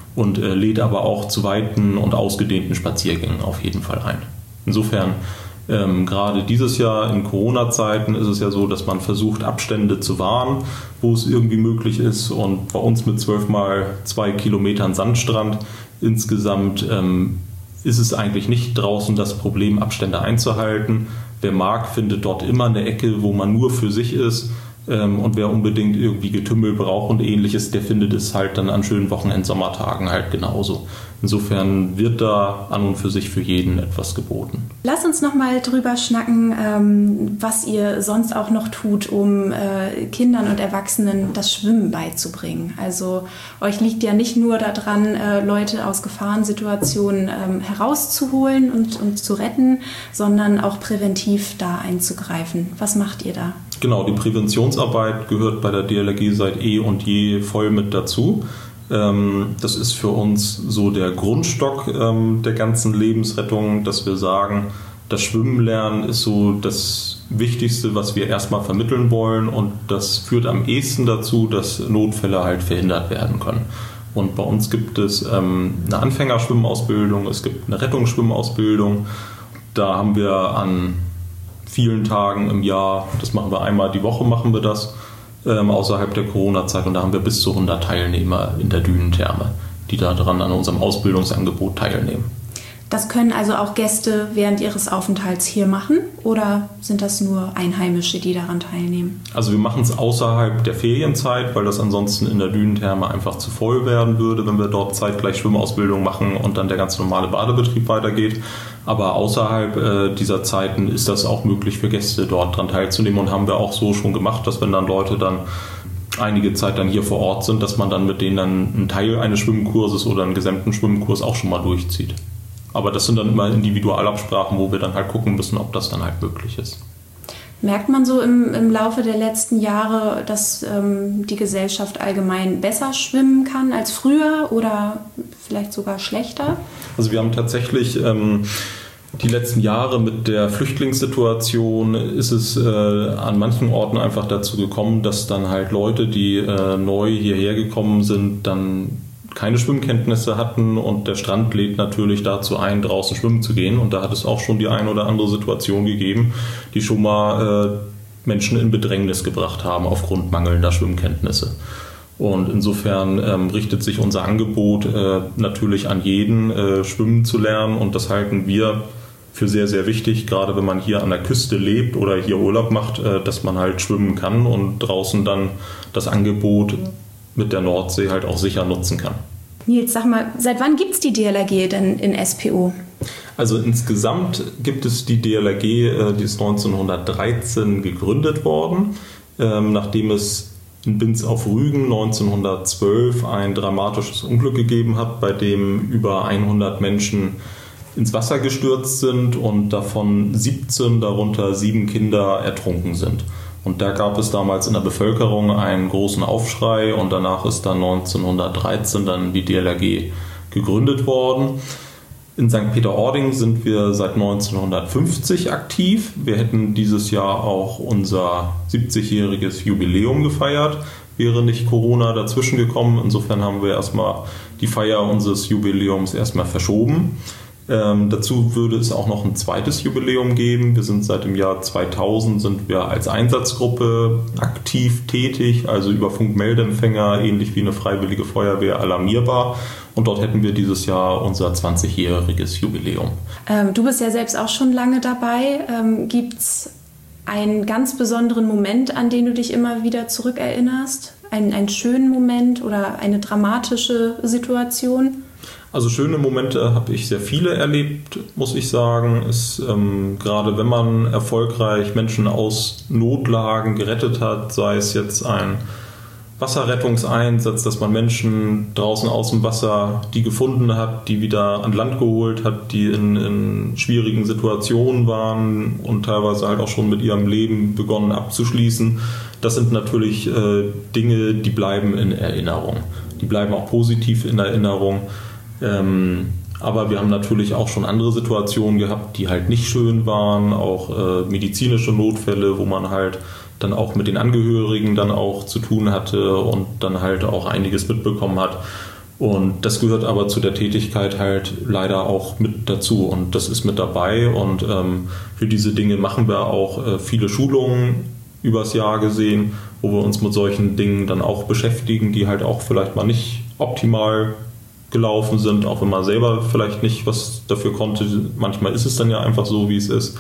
und äh, lädt aber auch zu weiten und ausgedehnten Spaziergängen auf jeden Fall ein. Insofern, ähm, gerade dieses Jahr in Corona-Zeiten ist es ja so, dass man versucht, Abstände zu wahren, wo es irgendwie möglich ist. Und bei uns mit zwölf mal zwei Kilometern Sandstrand insgesamt ähm, ist es eigentlich nicht draußen das Problem, Abstände einzuhalten. Wer mag, findet dort immer eine Ecke, wo man nur für sich ist. Und wer unbedingt irgendwie Getümmel braucht und Ähnliches, der findet es halt dann an schönen Wochenend-Sommertagen halt genauso. Insofern wird da an und für sich für jeden etwas geboten. Lass uns noch mal drüber schnacken, was ihr sonst auch noch tut, um Kindern und Erwachsenen das Schwimmen beizubringen. Also euch liegt ja nicht nur daran, Leute aus Gefahrensituationen herauszuholen und, und zu retten, sondern auch präventiv da einzugreifen. Was macht ihr da? Genau, die Präventionsarbeit gehört bei der D L R G seit eh und je voll mit dazu. Das ist für uns so der Grundstock der ganzen Lebensrettung, dass wir sagen, das Schwimmen lernen ist so das Wichtigste, was wir erstmal vermitteln wollen, und das führt am ehesten dazu, dass Notfälle halt verhindert werden können. Und bei uns gibt es eine Anfängerschwimmausbildung, es gibt eine Rettungsschwimmausbildung. Da haben wir an vielen Tagen im Jahr, das machen wir einmal die Woche, machen wir das, ähm, außerhalb der Corona-Zeit, und da haben wir bis zu hundert Teilnehmer in der Dünentherme, die daran an unserem Ausbildungsangebot teilnehmen. Das können also auch Gäste während ihres Aufenthalts hier machen, oder sind das nur Einheimische, die daran teilnehmen? Also wir machen es außerhalb der Ferienzeit, weil das ansonsten in der Dünentherme einfach zu voll werden würde, wenn wir dort zeitgleich Schwimmausbildung machen und dann der ganz normale Badebetrieb weitergeht. Aber außerhalb äh, dieser Zeiten ist das auch möglich für Gäste, dort daran teilzunehmen, und haben wir auch so schon gemacht, dass wenn dann Leute dann einige Zeit dann hier vor Ort sind, dass man dann mit denen dann einen Teil eines Schwimmkurses oder einen gesamten Schwimmkurs auch schon mal durchzieht. Aber das sind dann immer Individualabsprachen, wo wir dann halt gucken müssen, ob das dann halt möglich ist. Merkt man so im, im Laufe der letzten Jahre, dass ähm, die Gesellschaft allgemein besser schwimmen kann als früher oder vielleicht sogar schlechter? Also wir haben tatsächlich ähm, die letzten Jahre mit der Flüchtlingssituation ist es äh, an manchen Orten einfach dazu gekommen, dass dann halt Leute, die äh, neu hierher gekommen sind, dann keine Schwimmkenntnisse hatten, und der Strand lädt natürlich dazu ein, draußen schwimmen zu gehen, und da hat es auch schon die eine oder andere Situation gegeben, die schon mal äh, Menschen in Bedrängnis gebracht haben aufgrund mangelnder Schwimmkenntnisse. Und insofern ähm, richtet sich unser Angebot äh, natürlich an jeden, äh, schwimmen zu lernen, und das halten wir für sehr, sehr wichtig, gerade wenn man hier an der Küste lebt oder hier Urlaub macht, äh, dass man halt schwimmen kann und draußen dann das Angebot mit der Nordsee halt auch sicher nutzen kann. Nils, sag mal, seit wann gibt es die D L R G denn in S P O? Also insgesamt gibt es die D L R G, die ist neunzehnhundertdreizehn gegründet worden, nachdem es in Binz auf Rügen neunzehnhundertzwölf ein dramatisches Unglück gegeben hat, bei dem über hundert Menschen ins Wasser gestürzt sind und davon siebzehn, darunter sieben Kinder, ertrunken sind. Und da gab es damals in der Bevölkerung einen großen Aufschrei, und danach ist dann neunzehnhundertdreizehn dann die D L R G gegründet worden. In Sankt Peter-Ording sind wir seit neunzehnhundertfünfzig aktiv. Wir hätten dieses Jahr auch unser siebzigjähriges Jubiläum gefeiert, wäre nicht Corona dazwischen gekommen. Insofern haben wir erstmal die Feier unseres Jubiläums erstmal verschoben. Ähm, dazu würde es auch noch ein zweites Jubiläum geben. Wir sind seit dem Jahr zweitausend sind wir als Einsatzgruppe aktiv tätig, also über Funkmeldeempfänger, ähnlich wie eine freiwillige Feuerwehr, alarmierbar. Und dort hätten wir dieses Jahr unser zwanzigjähriges Jubiläum. Ähm, du bist ja selbst auch schon lange dabei. Ähm, Gibt es einen ganz besonderen Moment, an den du dich immer wieder zurückerinnerst? Einen, einen schönen Moment oder eine dramatische Situation? Also schöne Momente habe ich sehr viele erlebt, muss ich sagen. Es, ähm, gerade wenn man erfolgreich Menschen aus Notlagen gerettet hat, sei es jetzt ein Wasserrettungseinsatz, dass man Menschen draußen aus dem Wasser, die gefunden hat, die wieder an Land geholt hat, die in, in schwierigen Situationen waren und teilweise halt auch schon mit ihrem Leben begonnen abzuschließen. Das sind natürlich äh, Dinge, die bleiben in Erinnerung. Die bleiben auch positiv in Erinnerung. Ähm, aber wir haben natürlich auch schon andere Situationen gehabt, die halt nicht schön waren, auch äh, medizinische Notfälle, wo man halt dann auch mit den Angehörigen dann auch zu tun hatte und dann halt auch einiges mitbekommen hat, Und das gehört aber zu der Tätigkeit halt leider auch mit dazu und das ist mit dabei und ähm, für diese Dinge machen wir auch äh, viele Schulungen übers Jahr gesehen, wo wir uns mit solchen Dingen dann auch beschäftigen, die halt auch vielleicht mal nicht optimal gelaufen sind, auch wenn man selber vielleicht nicht was dafür konnte. Manchmal ist es dann ja einfach so, wie es ist.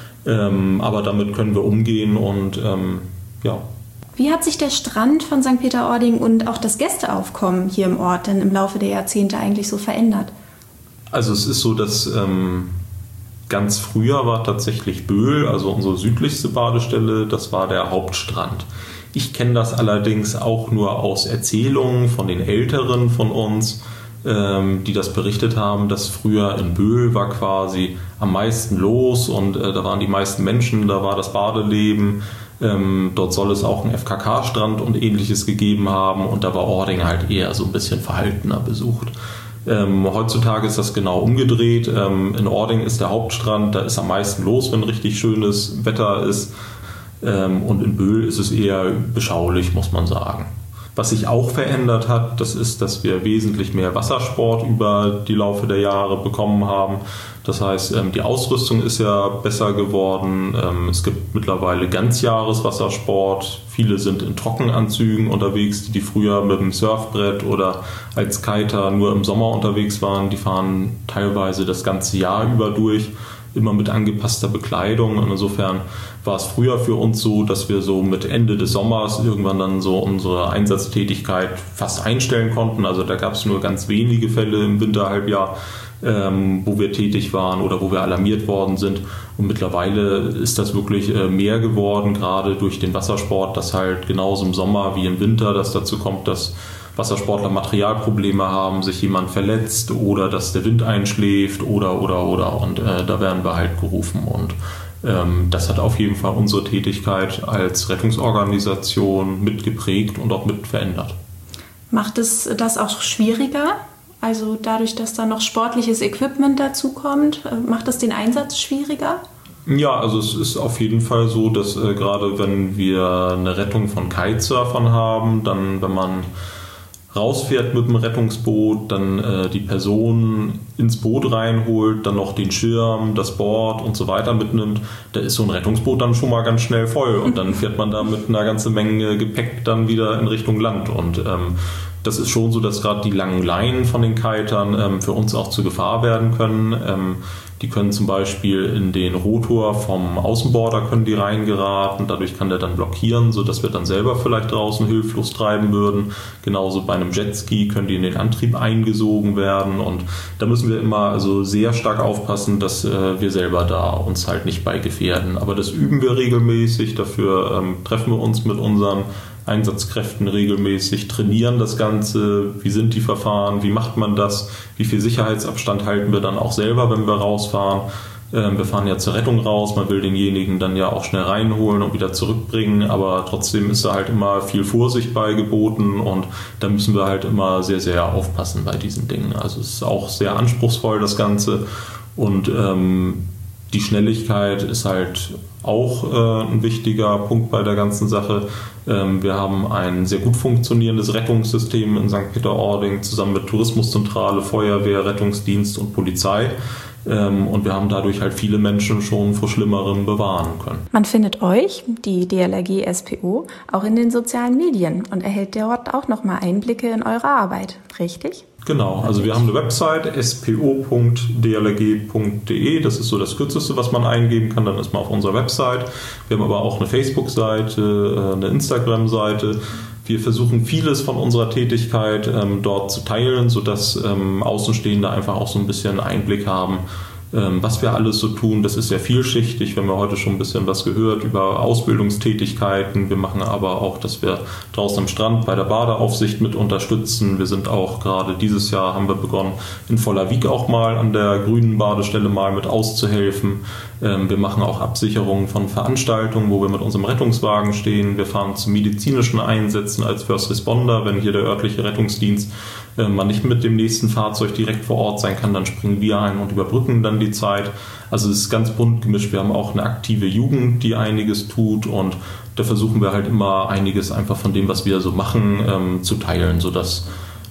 Ähm, aber damit können wir umgehen und ähm, ja. Wie hat sich der Strand von Sankt Peter-Ording und auch das Gästeaufkommen hier im Ort denn im Laufe der Jahrzehnte eigentlich so verändert? Also es ist so, dass ähm, ganz früher war tatsächlich Böhl, also unsere südlichste Badestelle, das war der Hauptstrand. Ich kenne das allerdings auch nur aus Erzählungen von den Älteren von uns, ähm, die das berichtet haben, dass früher in Böhl war quasi am meisten los und äh, da waren die meisten Menschen, da war das Badeleben. Ähm, dort soll es auch einen F K K-Strand und Ähnliches gegeben haben und da war Ording halt eher so ein bisschen verhaltener besucht. Ähm, heutzutage ist das genau umgedreht. Ähm, in Ording ist der Hauptstrand, da ist am meisten los, wenn richtig schönes Wetter ist. Ähm, und in Böhl ist es eher beschaulich, muss man sagen. Was sich auch verändert hat, das ist, dass wir wesentlich mehr Wassersport über die Laufe der Jahre bekommen haben. Das heißt, die Ausrüstung ist ja besser geworden. Es gibt mittlerweile Ganzjahreswassersport. Viele sind in Trockenanzügen unterwegs, die früher mit dem Surfbrett oder als Kiter nur im Sommer unterwegs waren. Die fahren teilweise das ganze Jahr über durch, immer mit angepasster Bekleidung. Und insofern war es früher für uns so, dass wir so mit Ende des Sommers irgendwann dann so unsere Einsatztätigkeit fast einstellen konnten. Also da gab es nur ganz wenige Fälle im Winterhalbjahr, ähm, wo wir tätig waren oder wo wir alarmiert worden sind. Und mittlerweile ist das wirklich äh, mehr geworden, gerade durch den Wassersport, dass halt genauso im Sommer wie im Winter das dazu kommt, dass Wassersportler Materialprobleme haben, sich jemand verletzt oder dass der Wind einschläft oder, oder, oder. Und äh, da werden wir halt gerufen. Und ähm, das hat auf jeden Fall unsere Tätigkeit als Rettungsorganisation mitgeprägt und auch mit verändert. Macht es das auch schwieriger? Also dadurch, dass da noch sportliches Equipment dazu kommt, macht das den Einsatz schwieriger? Ja, also es ist auf jeden Fall so, dass äh, gerade wenn wir eine Rettung von Kitesurfern haben, dann wenn man rausfährt mit dem Rettungsboot, dann äh, die Person ins Boot reinholt, dann noch den Schirm, das Board und so weiter mitnimmt, da ist so ein Rettungsboot dann schon mal ganz schnell voll und dann fährt man da mit einer ganzen Menge Gepäck dann wieder in Richtung Land und ähm, das ist schon so, dass gerade die langen Leinen von den Kitern ähm, für uns auch zur Gefahr werden können. Ähm, die können zum Beispiel in den Rotor vom Außenborder können die reingeraten, dadurch kann der dann blockieren, sodass wir dann selber vielleicht draußen hilflos treiben würden. Genauso bei einem Jetski können die in den Antrieb eingesogen werden und da müssen wir immer also sehr stark aufpassen, dass äh, wir selber da uns halt nicht bei gefährden. Aber das üben wir regelmäßig, dafür ähm, treffen wir uns mit unseren Einsatzkräften regelmäßig, trainieren das Ganze, wie sind die Verfahren, wie macht man das, wie viel Sicherheitsabstand halten wir dann auch selber, wenn wir rausfahren. Ähm, wir fahren ja zur Rettung raus, man will denjenigen dann ja auch schnell reinholen und wieder zurückbringen, aber trotzdem ist da halt immer viel Vorsicht bei geboten und da müssen wir halt immer sehr, sehr aufpassen bei diesen Dingen. Also es ist auch sehr anspruchsvoll das Ganze und ähm, die Schnelligkeit ist halt auch äh, ein wichtiger Punkt bei der ganzen Sache. Ähm, wir haben ein sehr gut funktionierendes Rettungssystem in Sankt Peter-Ording zusammen mit Tourismuszentrale, Feuerwehr, Rettungsdienst und Polizei. Ähm, und wir haben dadurch halt viele Menschen schon vor Schlimmerem bewahren können. Man findet euch, die D L R G S P O, auch in den sozialen Medien und erhält dort auch nochmal Einblicke in eure Arbeit, richtig? Genau, also wir haben eine Website s p o punkt d l r g punkt d e, das ist so das Kürzeste, was man eingeben kann, dann ist man auf unserer Website. Wir haben aber auch eine Facebook-Seite, eine Instagram-Seite. Wir versuchen vieles von unserer Tätigkeit ähm, dort zu teilen, sodass ähm, Außenstehende einfach auch so ein bisschen Einblick haben, ähm, was wir alles so tun. Das ist sehr vielschichtig. Wir haben ja heute schon ein bisschen was gehört über Ausbildungstätigkeiten. Wir machen aber auch, dass wir draußen am Strand bei der Badeaufsicht mit unterstützen. Wir sind auch gerade dieses Jahr haben wir begonnen, in Vollerwiek auch mal an der grünen Badestelle mal mit auszuhelfen. Ähm, wir machen auch Absicherungen von Veranstaltungen, wo wir mit unserem Rettungswagen stehen. Wir fahren zu medizinischen Einsätzen als First Responder. Wenn hier der örtliche Rettungsdienst äh, mal nicht mit dem nächsten Fahrzeug direkt vor Ort sein kann, dann springen wir ein und überbrücken dann die Zeit. Also es ist ganz bunt gemischt. Wir haben auch eine aktive Jugend, die einiges tut und da versuchen wir halt immer einiges einfach von dem, was wir so machen, ähm, zu teilen, sodass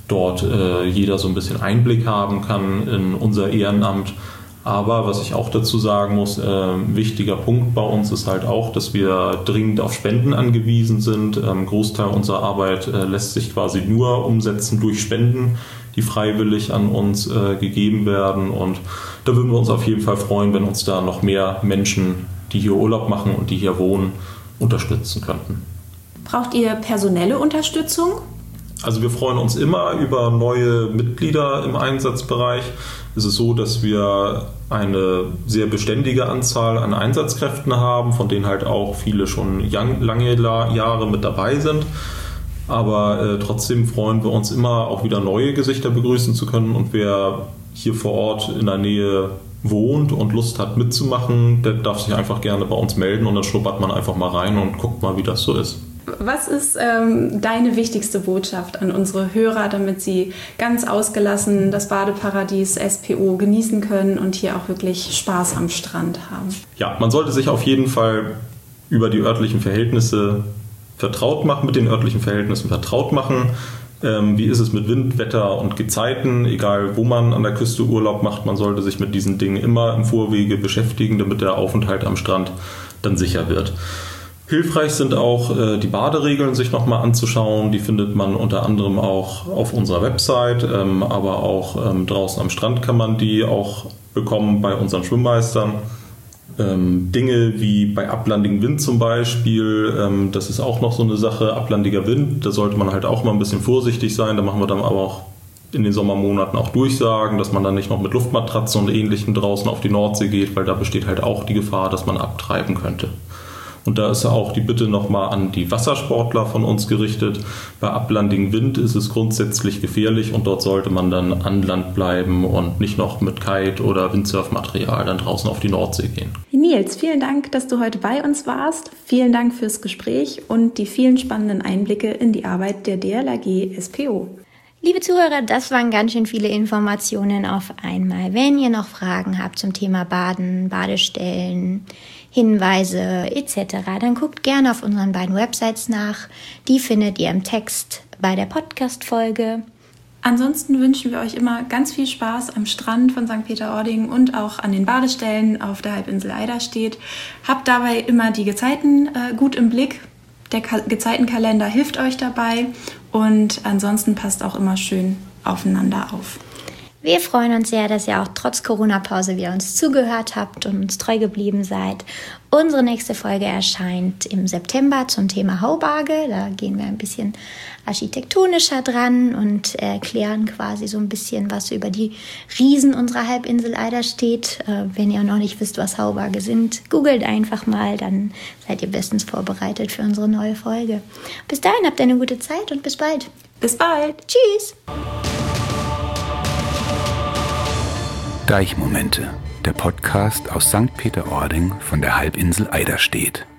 dort äh, jeder so ein bisschen Einblick haben kann in unser Ehrenamt. Aber was ich auch dazu sagen muss, äh, ein wichtiger Punkt bei uns ist halt auch, dass wir dringend auf Spenden angewiesen sind. Ein ähm, Großteil unserer Arbeit äh, lässt sich quasi nur umsetzen durch Spenden, die freiwillig an uns äh, gegeben werden. Und da würden wir uns auf jeden Fall freuen, wenn uns da noch mehr Menschen, die hier Urlaub machen und die hier wohnen, unterstützen könnten. Braucht ihr personelle Unterstützung? Also wir freuen uns immer über neue Mitglieder im Einsatzbereich. Es ist so, dass wir eine sehr beständige Anzahl an Einsatzkräften haben, von denen halt auch viele schon lange Jahre mit dabei sind. Aber äh, trotzdem freuen wir uns immer, auch wieder neue Gesichter begrüßen zu können. Und wer hier vor Ort in der Nähe wohnt und Lust hat mitzumachen, der darf sich einfach gerne bei uns melden und dann schnuppert man einfach mal rein und guckt mal, wie das so ist. Was ist ähm, deine wichtigste Botschaft an unsere Hörer, damit sie ganz ausgelassen das Badeparadies S P O genießen können und hier auch wirklich Spaß am Strand haben? Ja, man sollte sich auf jeden Fall über die örtlichen Verhältnisse vertraut machen, mit den örtlichen Verhältnissen vertraut machen. Ähm, wie ist es mit Wind, Wetter und Gezeiten? Egal, wo man an der Küste Urlaub macht, man sollte sich mit diesen Dingen immer im Vorwege beschäftigen, damit der Aufenthalt am Strand dann sicher wird. Hilfreich sind auch äh, die Baderegeln sich nochmal anzuschauen. Die findet man unter anderem auch auf unserer Website, ähm, aber auch ähm, draußen am Strand kann man die auch bekommen bei unseren Schwimmmeistern. Ähm, Dinge wie bei ablandigem Wind zum Beispiel, ähm, das ist auch noch so eine Sache, ablandiger Wind, da sollte man halt auch mal ein bisschen vorsichtig sein. Da machen wir dann aber auch in den Sommermonaten auch Durchsagen, dass man dann nicht noch mit Luftmatratzen und Ähnlichem draußen auf die Nordsee geht, weil da besteht halt auch die Gefahr, dass man abtreiben könnte. Und da ist auch die Bitte nochmal an die Wassersportler von uns gerichtet. Bei ablandigem Wind ist es grundsätzlich gefährlich und dort sollte man dann an Land bleiben und nicht noch mit Kite- oder Windsurfmaterial dann draußen auf die Nordsee gehen. Nils, vielen Dank, dass du heute bei uns warst. Vielen Dank fürs Gespräch und die vielen spannenden Einblicke in die Arbeit der D L R G S P O. Liebe Zuhörer, das waren ganz schön viele Informationen auf einmal. Wenn ihr noch Fragen habt zum Thema Baden, Badestellen, Hinweise et cetera, dann guckt gerne auf unseren beiden Websites nach. Die findet ihr im Text bei der Podcast-Folge. Ansonsten wünschen wir euch immer ganz viel Spaß am Strand von Sankt Peter-Ording und auch an den Badestellen auf der Halbinsel Eiderstedt. Habt dabei immer die Gezeiten äh, gut im Blick. Der Ka- Gezeitenkalender hilft euch dabei und ansonsten passt auch immer schön aufeinander auf. Wir freuen uns sehr, dass ihr auch trotz Corona-Pause wieder uns zugehört habt und uns treu geblieben seid. Unsere nächste Folge erscheint im September zum Thema Haubarge. Da gehen wir ein bisschen architektonischer dran und erklären quasi so ein bisschen was über die Riesen unserer Halbinsel Eiderstedt. Wenn ihr noch nicht wisst, was Haubarge sind, googelt einfach mal, dann seid ihr bestens vorbereitet für unsere neue Folge. Bis dahin habt ihr eine gute Zeit und bis bald. Bis bald. Tschüss. Deichmomente, der Podcast aus Sankt Peter-Ording von der Halbinsel Eiderstedt.